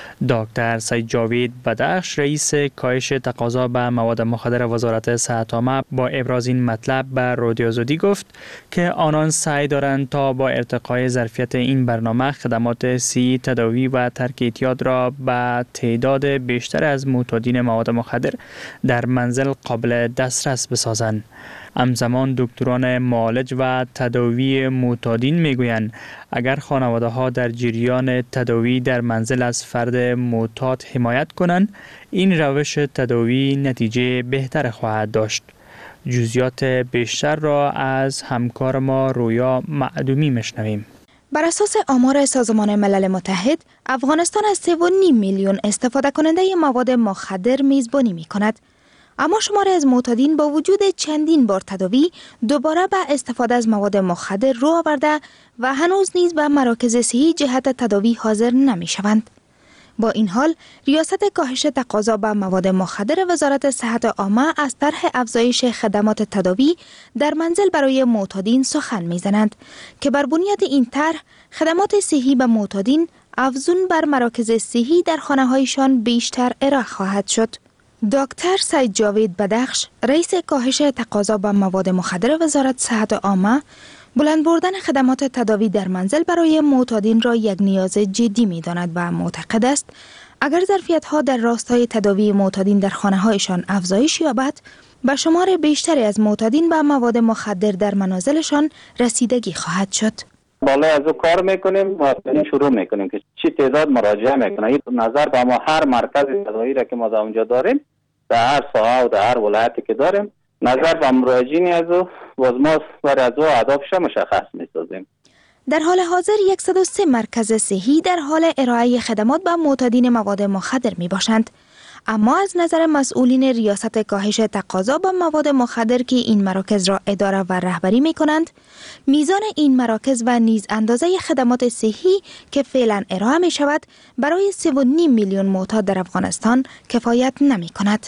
دکتر سید جاوید بدخش رئیس کاهش تقاضا به مواد مخدر وزارت صحت عامه با ابراز این مطلب به رادیو آزادی گفت که آنان سعی دارند تا با ارتقای ظرفیت این برنامه خدمات صحی تداوی و ترک اعتیاد را به تعداد بیشتر از معتادین مواد مخدر در منزل قابل دسترس بسازند. همزمان دکتران معالج و تداوی معتادین میگویند اگر خانواده ها در جریان تداوی در منزل از فرد معتاد حمایت کنند این روش تداوی نتیجه بهتر خواهد داشت. جزئیات بیشتر را از همکار ما رویا معدومی میشنویم. بر اساس آمار سازمان ملل متحد، افغانستان از 3.5 میلیون استفاده کننده مواد مخدر میزبانی می کند. اما شماری از معتادین با وجود چندین بار تداوی دوباره به استفاده از مواد مخدر رو آورده و هنوز نیز به مراکز صحی جهت تداوی حاضر نمی شوند. با این حال، ریاست کاهش تقاضا به مواد مخدر وزارت صحت عامه از طرح افزایش خدمات تداوی در منزل برای معتادین سخن می‌زنند که بر بنیاد این طرح خدمات صحی به معتادین افزون بر مراکز صحی در خانه‌هایشان بیشتر ارائه خواهد شد. دکتر سید جاوید بدخش رئیس کاهش تقاضا به مواد مخدر وزارت صحت عامه بلند بردن خدمات تداوی در منزل برای معتادین را یک نیاز جدی می‌داند و معتقد است اگر ظرفیت‌ها در راستای تداوی معتادین در خانه‌هایشان افزایش یابد به شمار بیشتری از معتادین به مواد مخدر در منازلشان رسیدگی خواهد شد. بالا از او کار میکنیم و شروع میکنیم که چی تعداد مراجعه میکنه. این نظر به ما هر مرکز تداوی را که ما در اونجا داریم در هر ساحه و در هر ولایتی که داریم نظر به مراجعین از او وزماس و از او اهدافش مشخص میسازیم. در حال حاضر 103 مرکز صحی در حال ارائه خدمات به معتادین مواد مخدر می باشند. اما از نظر مسئولین ریاست کاهش تقاضا به مواد مخدر که این مراکز را اداره و رهبری می کنند، میزان این مراکز و نیز اندازه خدمات صحی که فعلا ارائه می شود برای 3.5 میلیون معتاد در افغانستان کفایت نمی کند.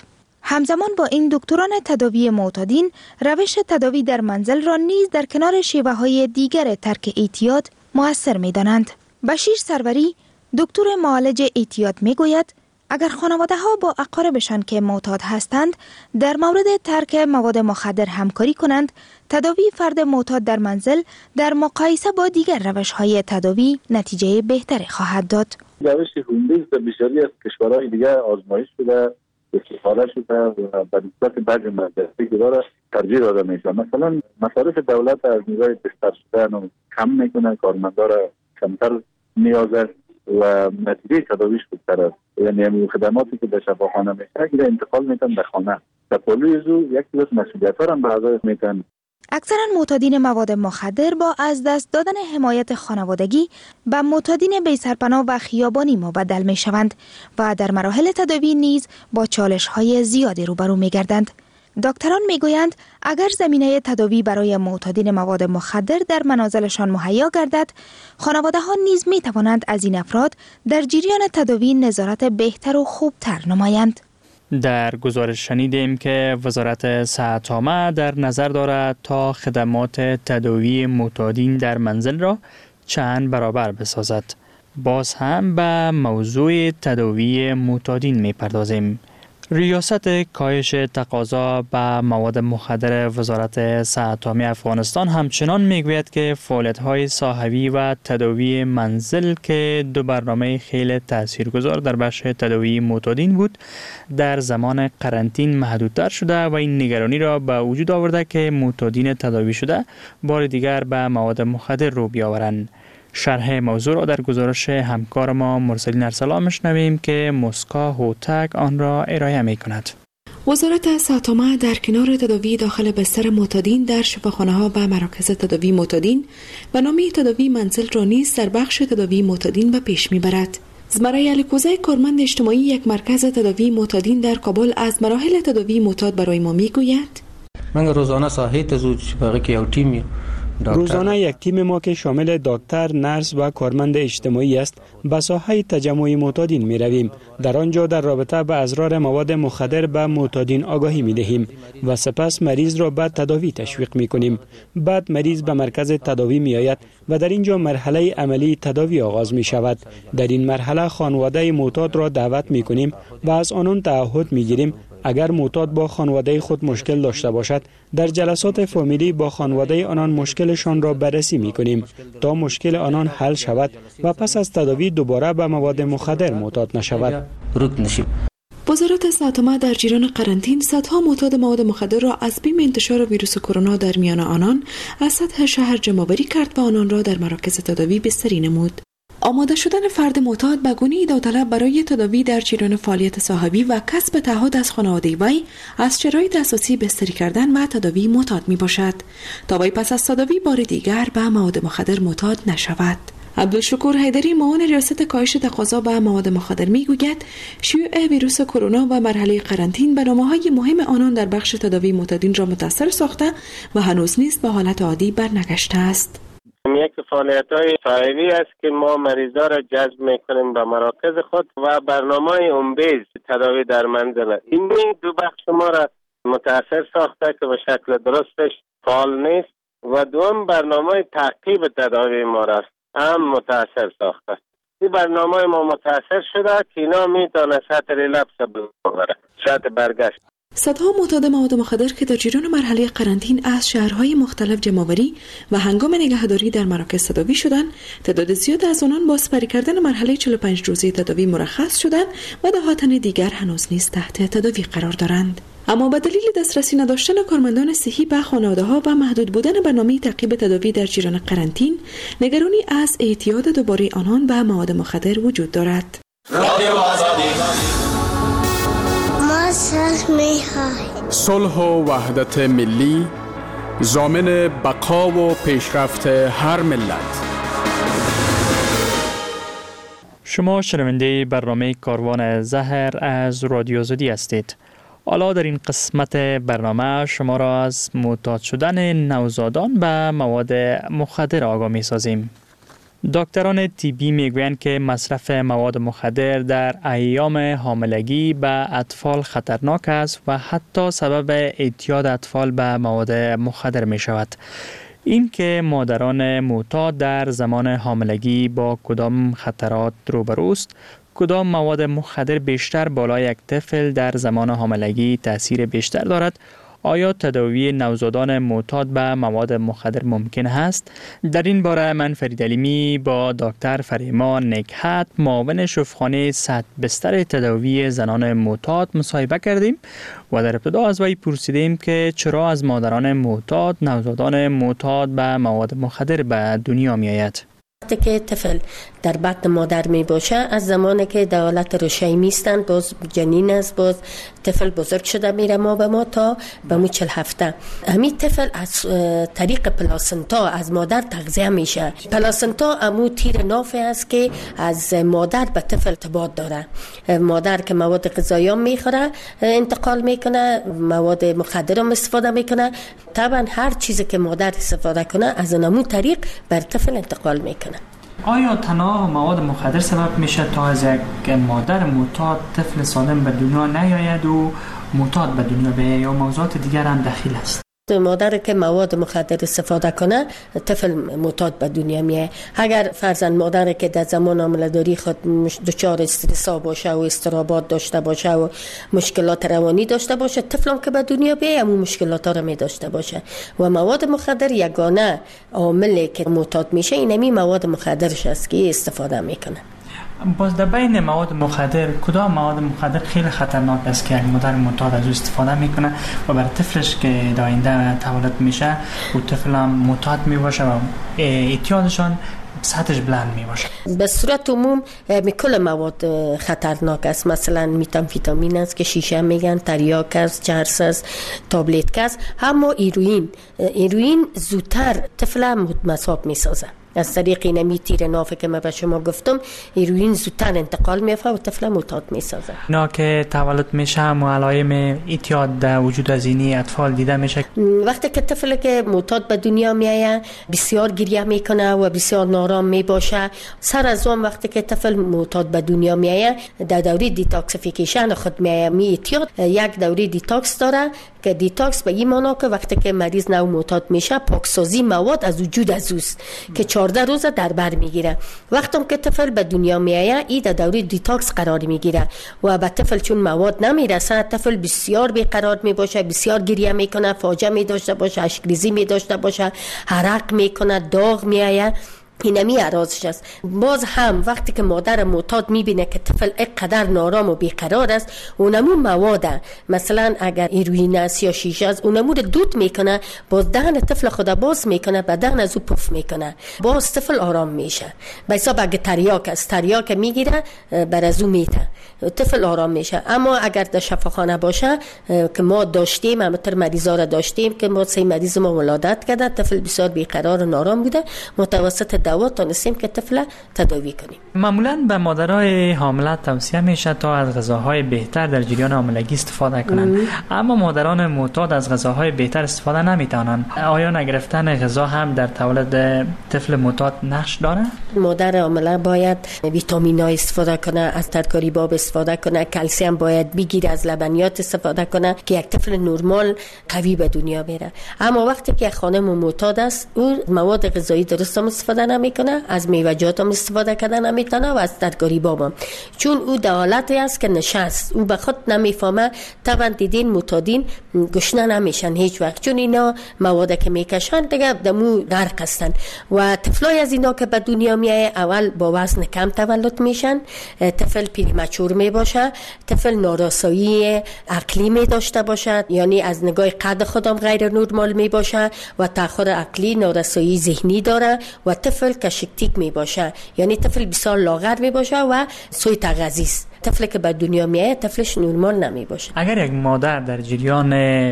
همزمان با این دکتران تداوی معتادین روش تداوی در منزل را نیز در کنار شیوه‌های دیگر ترک اعتیاد مؤثر می‌دانند. بشیر سروری دکتر معالج اعتیاد می‌گوید اگر خانواده‌ها با اقاربشان که معتاد هستند در مورد ترک مواد مخدر همکاری کنند، تداوی فرد معتاد در منزل در مقایسه با دیگر روش‌های تداوی نتیجه بهتری خواهد داد. روش هومبیز در بسیاری از کشورهای دیگر آزمایش شده، استفاده شده و به نسبت بعضی مدرسه که داره ترجیح داده میشه. مثلا مصارف دولت از نیروی بستر شدن کم میکنه، کارمندا را کمتر نیازه و نتیجه تداویش خوبتر است. یعنی همون خدماتی که به شفاخانه میشه اگر انتقال میتن به خانه و پلوی زو یکی از مسئولیت‌ها را به عضای میتن. اکثرا معتادین مواد مخدر با از دست دادن حمایت خانوادگی به معتادین بی‌سرپناه و خیابانی مبدل می شوند و در مراحل تداوی نیز با چالش‌های زیادی روبرو می گردند. دکتران می گویند اگر زمینه تداوی برای معتادین مواد مخدر در منازلشان مهیا گردد، خانواده ها نیز می توانند از این افراد در جریان تداوی نظارت بهتر و خوبتر نمایند. در گزارش شنیدیم که وزارت صحت عامه در نظر دارد تا خدمات تداوی معتادین در منزل را چند برابر بسازد. باز هم به موضوع تداوی معتادین می پردازیم. ریاست کاهش تقاضا به مواد مخدر وزارت صحت عامه افغانستان همچنان میگوید که فعالیت‌های صاحبی و تداوی منزل که دو برنامه خیلی تاثیرگذار در بخش تداوی معتادین بود، در زمان قرنطین محدودتر شده و این نگرانی را به وجود آورده که معتادین تداوی شده بار دیگر به مواد مخدر رو بیاورند. شرح موضوع را در گزارش همکار ما مرسلین ارسلا میشنویم که مسکا هوتک آن را ارائه می کند. وزارت صحت عامه در کنار تداوی داخل بستر معتادین در شفاخانه‌ها و مراکز تداوی معتادین برنامه تداوی منزل را نیز در بخش تداوی معتادین به پیش میبرد. زمره علیکوزه کارمند اجتماعی یک مرکز تداوی معتادین در کابل از مراحل تداوی معتاد برای ما میگوید. من روزانه ساحت زود شفاقی که یو تیم روزانه یک تیم ما که شامل دکتر، نرس و کارمند اجتماعی است به ساحه تجمع معتادین می رویم. در آنجا در رابطه با اضرار مواد مخدر به معتادین آگاهی می دهیم و سپس مریض را به تداوی تشویق می کنیم. بعد مریض به مرکز تداوی می آید و در اینجا مرحله عملی تداوی آغاز می شود. در این مرحله خانواده معتاد را دعوت می کنیم و از آنان تعهد می گیریم اگر معتاد با خانواده خود مشکل داشته باشد، در جلسات فامیلی با خانواده آنان مشکلشان را بررسی می کنیم تا مشکل آنان حل شود و پس از تداوی دوباره به مواد مخدر معتاد نشود. وزارت صحت عامه در جریان قرنطین صدها معتاد مواد مخدر را از بیم انتشار ویروس کرونا در میان آنان از سطح شهر جمع‌آوری کرد و آنان را در مراکز تداوی بستری نمود. آماده شدن فرد معتاد به گونه‌ای داوطلب برای تداوی در جریان فعالیت صاحبی و کسب تعهد از خانواده وی از شرایط اساسی بستری کردن و تداوی معتاد می باشد تا وی پس از تداوی بار دیگر به مواد مخدر معتاد نشود. عبدالشکور حیدری معاون ریاست کاهش تقاضا به مواد مخدر میگوید شیوع ویروس کرونا و مرحله قرنطین برنامه‌های مهم آنان در بخش تداوی معتادین را متاثر ساخته و هنوز نیز به حالت عادی برنگشته است. یک فعالیت‌های صاحبی است که ما مریضا را جذب می‌کنیم به مراکز خود و برنامه اومبیز تداوی در منزل. این دو بخش ما را متاثر ساخته که به شکل درستش فعال نیست و دوم برنامه تعقیب تداوی ما را هم متاثر ساخته. این برنامه ما متاثر شده که اینا میتونه سطح ریلپس ببره، سطح برگشت. صدها معتاد مواد مخدر که در جریان مرحله قرنطین از شهرهای مختلف جمع‌آوری و هنگام نگهداری در مراکز تداوی شدند، تعداد زیاد از آنان با سپری کردن مرحله 45 روزه تداوی مرخص شدند و دهاتن دیگر هنوز نیز تحت تداوی قرار دارند. اما به دلیل دسترسی نداشتن کارمندان صحی به خانواده‌ها و محدود بودن برنامه تعقیب تداوی در جریان قرنطین، نگرانی از اعتیاد دوباره آنان به مواد مخدر وجود دارد. رادیو آزادی صلح و وحدت ملی ضامن بقا و پیشرفت هر ملت. شما شنونده برنامه کاروان زهر از رادیو آزادی هستید. حالا در این قسمت برنامه شما را از معتاد شدن نوزادان به مواد مخدر آگاه می سازیم. دکتران طبی میگویند که مصرف مواد مخدر در ایام حاملگی به اطفال خطرناک است و حتی سبب اعتیاد اطفال به مواد مخدر می شود. این که مادران معتاد در زمان حاملگی با کدام خطرات روبروست، کدام مواد مخدر بیشتر بالای یک طفل در زمان حاملگی تاثیر بیشتر دارد، آیا تداوی نوزادان معتاد به مواد مخدر ممکن است؟ در این باره من فرید علیمی با دکتر فریمان نکهت معاون شفاخانه صد بستر تداوی زنان معتاد مصاحبه کردیم و در ابتدا از وی پرسیدیم که چرا از مادران معتاد نوزادان معتاد به مواد مخدر به دنیا می آید. وقتی که طفل در بطن مادر می باشه، از زمانی که در حالت رشیمی هستند، باز جنین است، باز طفل بزرگ شده میره ما به ما تا به مو 40 هفته. همین طفل از طریق پلاسنتا از مادر تغذیه میشه. پلاسنتا امو تیر نافی است که از مادر به طفل ارتباط داره. مادر که مواد غذایی میخوره انتقال میکنه، مواد مخدر هم استفاده میکنه. طبعا هر چیزی که مادر استفاده کنه از امو طریق بر طفل انتقال میکنه. آیا تنها مواد مخدر سبب میشه تا از یک مادر معتاد طفل سالم به دنیا نیاید و معتاد به دنیا بیاید یا موضوعات دیگر هم دخیل است؟ مادر که مواد مخدر استفاده کنه طفل معتاد به دنیا میاد. اگر فرضاً مادر که در زمان حامله‌داری خود دچار استرس باشه و اضطرابات داشته باشه و مشکلات روانی داشته باشه، طفلم که به دنیا بیاد همون مشکلات را می داشته باشه. و مواد مخدر یگانه عاملی که معتاد میشه اینمی مواد مخدرش است که استفاده میکنه. باز در بین مواد مخدر کدام مواد مخدر خیلی خطرناک است که مادر معتاد از او استفاده میکنه و بر طفلش که در آینده تولد میشه و طفل هم معتاد میباشه و اعتیادشان سطحش بلند میباشه؟ به صورت عموم کل مواد خطرناک است. مثلا میتامفیتامین است که شیشه میگن، تریاک است، چرس است، تابلت است. اما ایروئین زودتر طفل مصاب میسازه. از طریق اینمی تیر نافی که من به شما گفتم، ایروئین زودتر انتقال میفته و طفل معتاد میسازه. اینا که تولد میشه هم علائم اعتیاد در وجود از اینی اطفال دیده میشه. وقتی که طفل که معتاد به دنیا میایه بسیار گریه میکنه و بسیار نارام میباشه. سر از اون وقتی که طفل معتاد به دنیا میایه در دوره دیتاکسیفیکیشن خود میایه. اعتیاد یک دوره دیتاکس داره که دیتاکس به این معنی که وقتی که مریض نو معتاد میشه پاکسازی مواد از وجود از اوست که 14 روز در بر میگیره. وقتی که طفل به دنیا میایه این در دوره دیتاکس قرار میگیره و به طفل چون مواد نمیرسه طفل بسیار بیقرار میباشه، بسیار گریه میکنه، فاجعه می داشته باشه، اشکریزی می داشته باشه، عرق میکنه، داغ میایه. اینمی عرضش است. باز هم وقتی که مادر معتاد میبینه که طفل اینقدر نارام و بیقرار است، اونمو مواد مثلا اگر ایروئین است یا شیشه است اونمو رو دود میکنه، باز دهن طفل خود باز میکنه، بدن از او پف میکنه، باز طفل آرام میشه. به حساب اگر تریاک است، تریاک میگیره بر از او میته، طفل آرام میشه. اما اگر در شفاخانه باشه که ما داشتیم، همونطور مریضا را داشتیم که ما 3 مریض ما ولادت کرده، طفل بسیار بیقرار و نارام بوده، متوسط دوا تونستیم که طفل تداوی کنیم. معمولاً به مادرای حامله توصیه میشه تا از غذاهای بهتر در جریان حاملگی استفاده کنند. اما مادران معتاد از غذاهای بهتر استفاده نمیتونن. آیا نگرفتن غذا هم در تولد طفل معتاد نقش داره؟ مادر حامله باید ویتامین‌ها استفاده کنه، از ترکاری باب استفاده کنه، کلسیم باید بگیره، از لبنیات استفاده کنه که یک طفل نرمال قوی به دنیا بیاره. اما وقتی که خانم معتاد است، او مواد غذایی درست استفاده نمیکنه، از میوه‌جات هم استفاده کردن نمیتونه و از ترکاری باب هم. چون او در حالتی است که نشست، او به خود نمیفهمه. طبعا دیدین معتادین گشنه نمیشن هیچ وقت، چون اینا مواد که میکشن دیگه دمو غرق هستن. و طفلای از اینا که به دنیا میایه اول با وزن کم تولد میشن، طفل پریمچور میباشه، طفل نارسایی عقلی می داشته باشد، یعنی از نگاه قد خودم غیر نرمال میباشه و تأخر عقلی، نارسایی ذهنی داره و طفل کشکتیک می باشه، یعنی طفل بسیار لاغر می باشه و سوی تغذیه است. طفل که به دنیا میایه طفلش نرمال نمی باشه. اگر یک مادر در جریان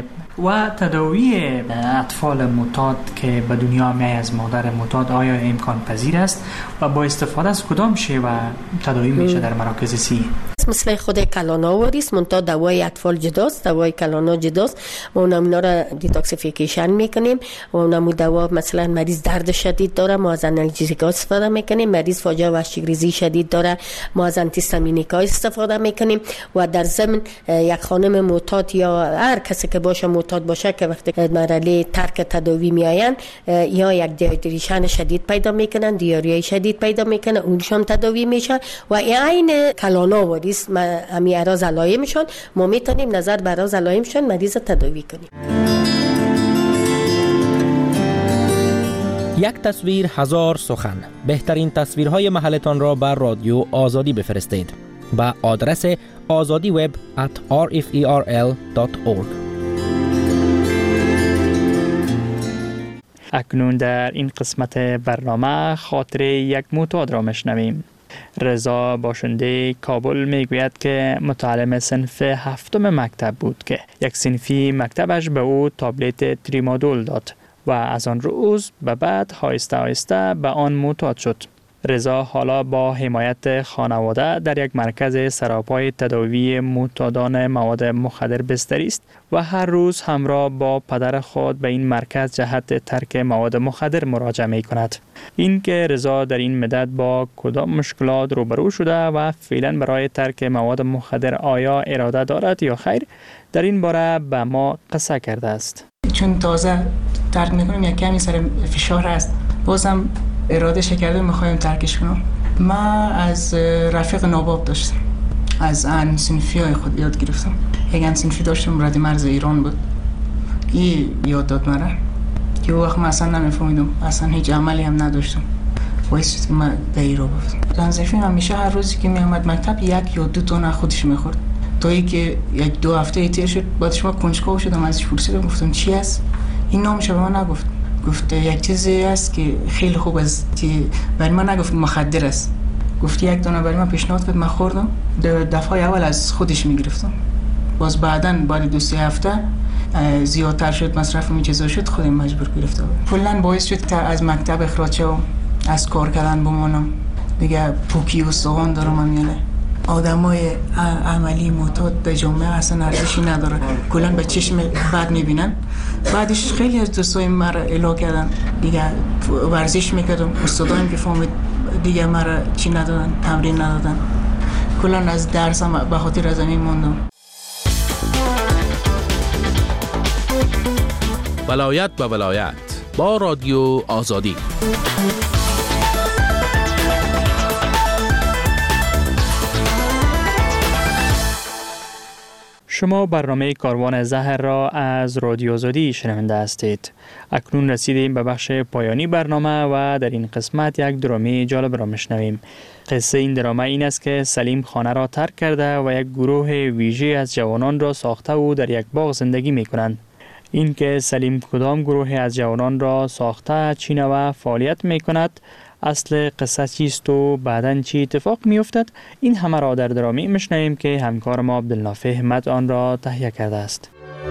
و تداوی اطفال معتاد که به دنیا میایه از مادر معتاد آیا امکان پذیر است و با استفاده از کدام شیوه تداوی میشه در مراکز صحی؟ است، مثل خود کلاناواری است، منتها دوای اطفال جداست، دوای کلانا جداست. ما اونم را دیتاکسیفیکیشن میکنیم و اونم دوا مثلا مریض درد شدید داره ما از آنالژیکا استفاده میکنیم، مریض فاجعه وحشیگریزی شدید داره ما از آنتی‌هیستامینیکا استفاده میکنیم و در ضمن یک خانم معتاد یا هر کسی که باشه معتاد باشه که وقتی مرحله ترک تداوی میآیند یا یک دیهایدریشن شدید پیدا میکنن، دیاریای شدید پیدا میکنه، اونشان تداوی میشه و این کلاناواری است. امی اراز علائمشون ما میتونیم نظر بر اراز علائمشون مریض تداوی کنیم. یک تصویر هزار سخن. بهترین تصویرهای محلتان را بر رادیو آزادی بفرستید با آدرس azadiweb@rferl.org. اکنون در این قسمت برنامه خاطره یک معتاد را میشنویم. رضا باشنده کابل میگوید که متعلم صنف هفتم مکتب بود که یک صنفی مکتبش به او تابلت تریمادول داد و از آن روز به بعد آهسته آهسته به آن معتاد شد. رضا حالا با حمایت خانواده در یک مرکز سراپای تداوی معتادان مواد مخدر بستری است و هر روز همراه با پدر خود به این مرکز جهت ترک مواد مخدر مراجعه می کند. این که رضا در این مدت با کدام مشکلات روبرو شده و فعلا برای ترک مواد مخدر آیا اراده دارد یا خیر، در این باره به ما قصه کرده است. چون تازه ترک میکنم یک کمی سر فشار است، بازم اراده کرده میخوایم ترکش کنم. من از رفیق ناباب داشتم، از ان صنفی های خود یاد گرفتم. یک ان صنفی داشتم رد مرز ایران بود، این یاد داد مرا که وقت من اصلا نمیفهمیدم، اصلا هیچ عملی هم نداشتم. باعث شد که من به ایران رفتم. زن صنفی همیشه هر روزی که میامد مکتب یک یا دو تا خودش میخورد تا اینکه یک دو هفته تیر شد. بعدش ما کنجکاو شدم، ازش پرسیدم، گفتم چی است؟ این نامش به من نگفت. گفت یک چیزی است که خیلی خوب است که برای من نگفت مخدر است. گفت یک دانه برای من پیشنهاد کرد، من خوردم. دفعه اول از خودش میگرفتم، باز بعدن بعد دو سه هفته زیادتر شد، مصرف این چیزا شد، خودم مجبور گرفتم. کلا باعث شد که از مکتب اخراج شوم، از کار کردن بمانم. دیگه پوکی و استخوان دارم میانه. آدمای عملی معتاد در جامعه اصلا ارزشی نداره، کلا به چشم بد میبینن. بعدش خیلی از دوستای مرا الا کردن، دیگه ورزش میکردم، استادایم که فهمید دیگه مرا چی ندادن، تمرین ندادن. کلا از درسم به خاطر از همین موندم. ولایت به ولایت با رادیو آزادی. شما برنامه کاروان زهر را از رادیو آزادی شنونده هستید. اکنون رسیدیم به بخش پایانی برنامه و در این قسمت یک درامه جالب را میشنویم. قصه این درامه این است که سلیم خانه را ترک کرده و یک گروه ویژه از جوانان را ساخته و در یک باغ زندگی می کنند. این که سلیم کدام گروه از جوانان را ساخته، چی نوع فعالیت می کند، اصل قصه چیست و بعداً چی اتفاق می افتد، این همه را در درامه میشنویم که همکار ما عبدالنافع احمد آن را تهیه کرده است.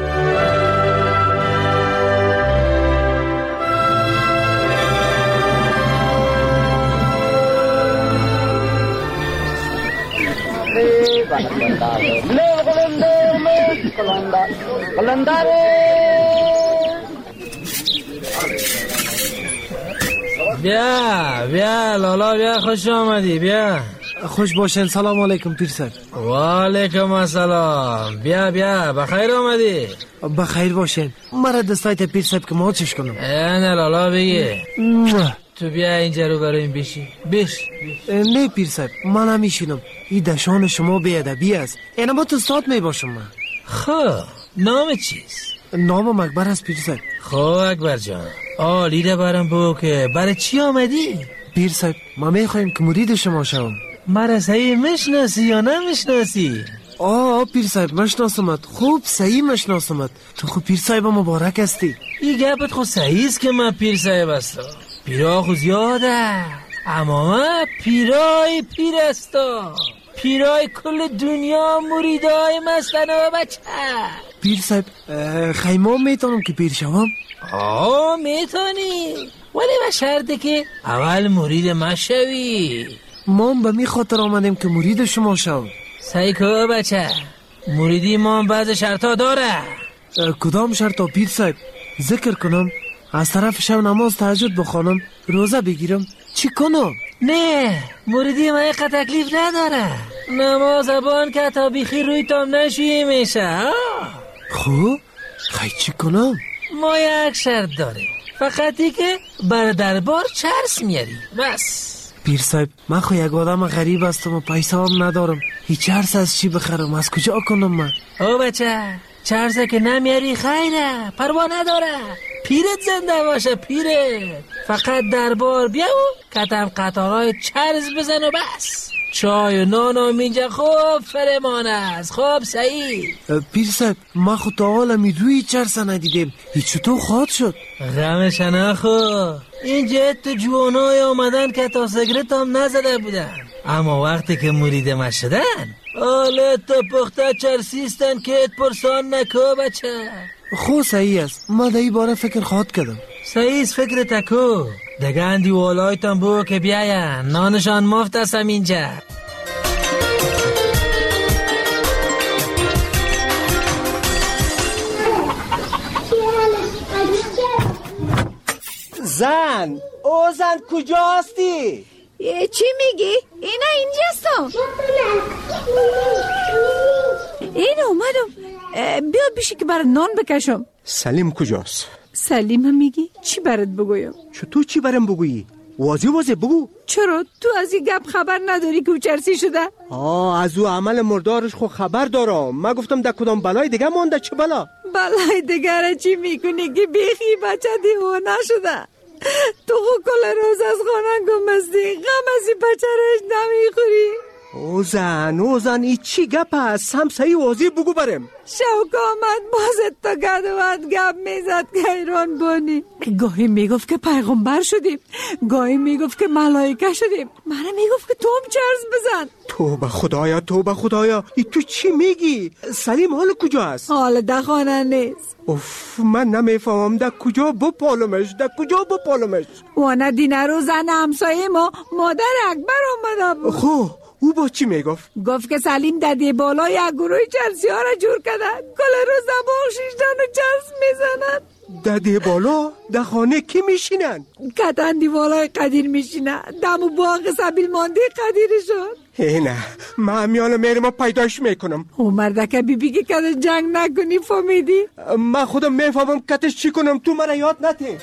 بیا لالا، بیا خوش آمدی، بیا. خوش باشین. سلام علیکم پیرسر. و علیکم السلام. بیا بخیر آمدی. بخیر باشین. مرا دستایت پیرسر که ما چش کنم. نه لالا بگی. تو بیا اینجا رو برای این بیش. نه پیرسر، من همیشونم. این دشان شما بیادبی است. اینا با تو استاد می باشم من. خب نام چیست؟ نامم اکبر است پیرسر. خب اکبر جان، عالی ده برام بگو که برای چی آمدی؟ پیر صاحب ما میخوایم که مرید شما شوم. مرا صحیح میشناسی یا نمیشناسی؟ پیر صاحب مشناسمت، خوب صحیح مشناسمت. تو خوب پیر صاحب مبارک هستی. این گپت خود صحیح است که من پیر صاحب هستم. پیرا خود زیاده، اما من پیرای پیر هستم. پیرای کل دنیا مریدای مستن و بچه. پیر صاحب خیمه میتونم که پیر شوم؟ میتونی، ولی به شرطی که اول مرید ما شوی. ما به می خاطر آمدیم که مرید شما شوم. سعی که بچه موریدی ما بعض شرطا داره. کدام شرطا پیر صاحب؟ ذکر کنم، از طرف شب نماز تهجد بخوانم، روزه بگیرم، چی کنم؟ نه موریدی ما یک تکلیف نداره. نماز بان که تا بیخی روی تام نشویی میشه. خوب خیلی چی کنم؟ ما یک شرط داریم، فقطی که بر دربار چرس میاری بس. پیر صاحب من خو یک آدم غریب هستم و پیسه هم ندارم، هیچ چرس از چی بخرم؟ از کجا کنم من؟ او بچه چرسه که نمیاری خیره، پروا نداره. پیرت زنده باشه پیرت. فقط دربار بیا و کتم قطارهای چرس بزن و بس. چای و نان و مینجا خوب فرمان است. خوب سعید پیر صاحب ما خود تا حالا روی چرسه ندیدیم، هیچ چطور خواهد شد؟ غمش نخو. این جهت جوانای آمدن که تا سگرت هم نزده بودن، اما وقتی که مرید ما شدن حالا تا پخته چرسیستن که ات پرسان نکو بچه. خو صحیح است، ما در این باره فکر خواهد کردم. صحیح فکر تکو دگه اندی والایتان بو که بیاین، نانشان مفت هستم اینجا. زن کجا هستی؟ چی میگی؟ اینا اینجاستم. این اومدم، بیا بیشی که برات نان بکشم. سلیم کجاست؟ سلیم هم میگی؟ چی برات بگویم؟ چطور چی برام بگویی؟ واضح بگو. چرا؟ تو از این گپ خبر نداری که او چرسی شده؟ از او عمل مردارش خو خبر دارم. من گفتم در کدام بلای دیگه مونده. چه بلا؟ بلای دیگه چی میکنی که بیخی بچه دیوانه شده؟ تو خو کل روز از خانه گمستی، غم از این بچه رش نمیخوری. اوزن ای چی گپ هست؟ هم صحیح واضح بگو برم. شوق آمد بازت تا گدوات گپ میزد که ایران بانی. گاهی میگفت که پیغمبر شدیم، گاهی میگفت که ملائکه شدیم، منه میگفت که تو هم چرس بزن. توبه خدایا ای تو چی میگی؟ سلیم حال کجا هست؟ حال در خانه نیست. من نمیفهمم در کجا بپالمش. وانا دینه رو زن همسایه ما مادر اکبر آمده بود. خو او با چی میگفت؟ گفت که سلیم ددی بالا یک گروه چرسی ها را جور کردن، کل روز دماغ شیشتن و چرس میزنن. ددی بالا در خانه کی میشینن؟ کتن دیوالای قدیر میشینن، دم و باغ سبیل مانده قدیرشون. نه من میانه میرم پیداش میکنم. او مردکه بیبی که کتش جنگ نکنی فهمیدی؟ من خودم میفهمم کتش چی کنم، تو مرا یاد نده.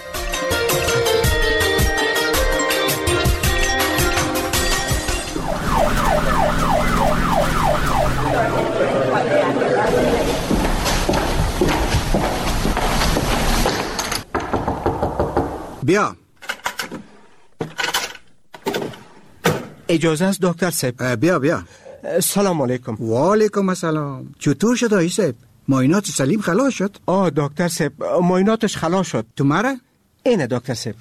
بیا. اجازه است دکتر صاحب؟ بیا. سلام علیکم. و علیکم السلام. چطور شد آقای صاحب؟ معاینات سلیم خلاص شد؟ دکتر صاحب معایناتش خلاص شد. تو مره؟ اینه دکتر صاحب.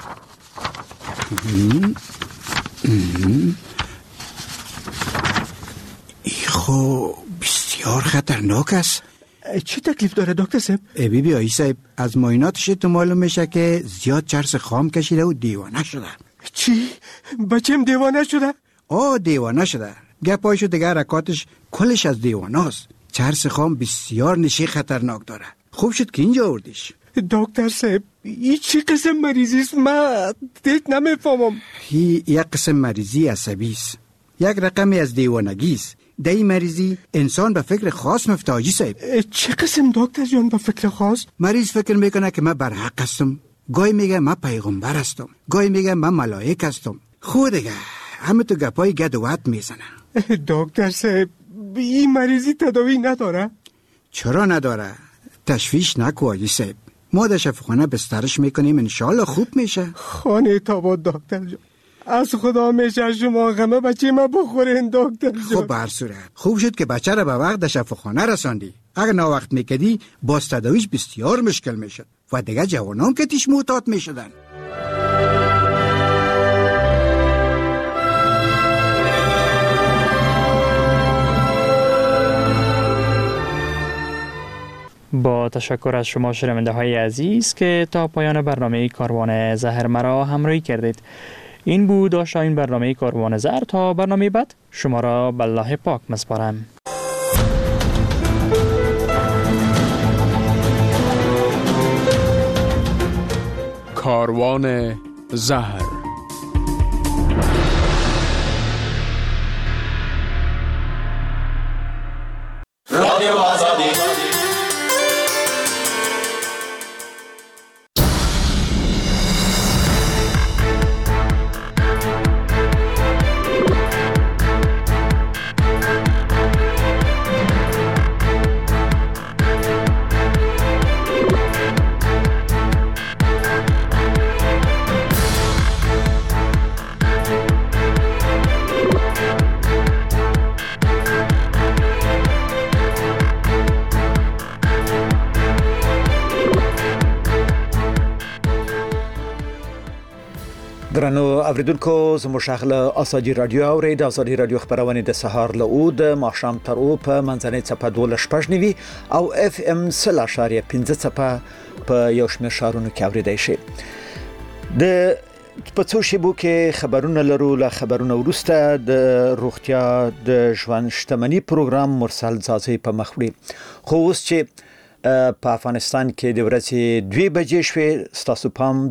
خو بسیار خطرناک است. چی تکلیف داره دکتر صاحب؟ بی آقای صاحب از معایناتش تو معلوم میشه که زیاد چرس خام کشیده و دیوانه شده. چی؟ بچم دیوانه شده؟ دیوانه شده. گپایشو دیگه حرکاتش کلش از دیوانه است. چرس خام بسیار نشی خطرناک داره. خوب شد که اینجا آوردیش. دکتر صاحب این چی قسم مریضی است؟ من دیگه نمیفهمم. یک قسم مریضی عصبی است، یک رقمی از دیوانگی است. در این مریضی انسان به فکر خاص مفتاجی صاحب. چه قسم دکتر جان به فکر خاص؟ مریض فکر میکنه که من برحق هستم، گاهی میگه من پیغمبر هستم، گاهی میگه من ملائک هستم. خود دیگه همه تو گپای گد و وط میزنه. دکتر صاحب این مریضی تداوی نداره؟ چرا نداره؟ تشویش نکو آجی صاحب، ما در شفاخانه بسترش میکنیم، انشالله خوب میشه. خانه تاباد دکتر جان، از خدا میشه شما غمه بچه ما بخورین دکتر جان. خب بر صورت خوب شد که بچه را به وقت در شفاخانه رساندی. اگر نا وقت میکدی باز تداویش بسیار مشکل میشد و دیگه جوانان که تیش معتاد میشدن. با تشکر از شما شنونده های عزیز که تا پایان برنامه کاروان زهر مرا همراهی کردید. این بود آشنای برنامه کاروان زهر. تا برنامه بعد شما را به الله پاک مسپارم. کاروان زهر. رادیو آزادی. درنو اوریدونکو زموږ شغله آزادی رادیو اورید. آزادی رادیو خبرونه د سهار له اود ماښام تر او په منځنۍ څپه 12 او اف ام 0.15 څپه په یو شمېر ښارونو کې اوریدای شي. د په څو شیبو کې خبرونه لرو. له خبرونه وروسته د روغتیا د ژوند شتمنۍ پروګرام مرسل ځاځي په مخ وړي. خو اوس چې په افغانستان کې د ورځې 2 بجې شوې ستاسو پام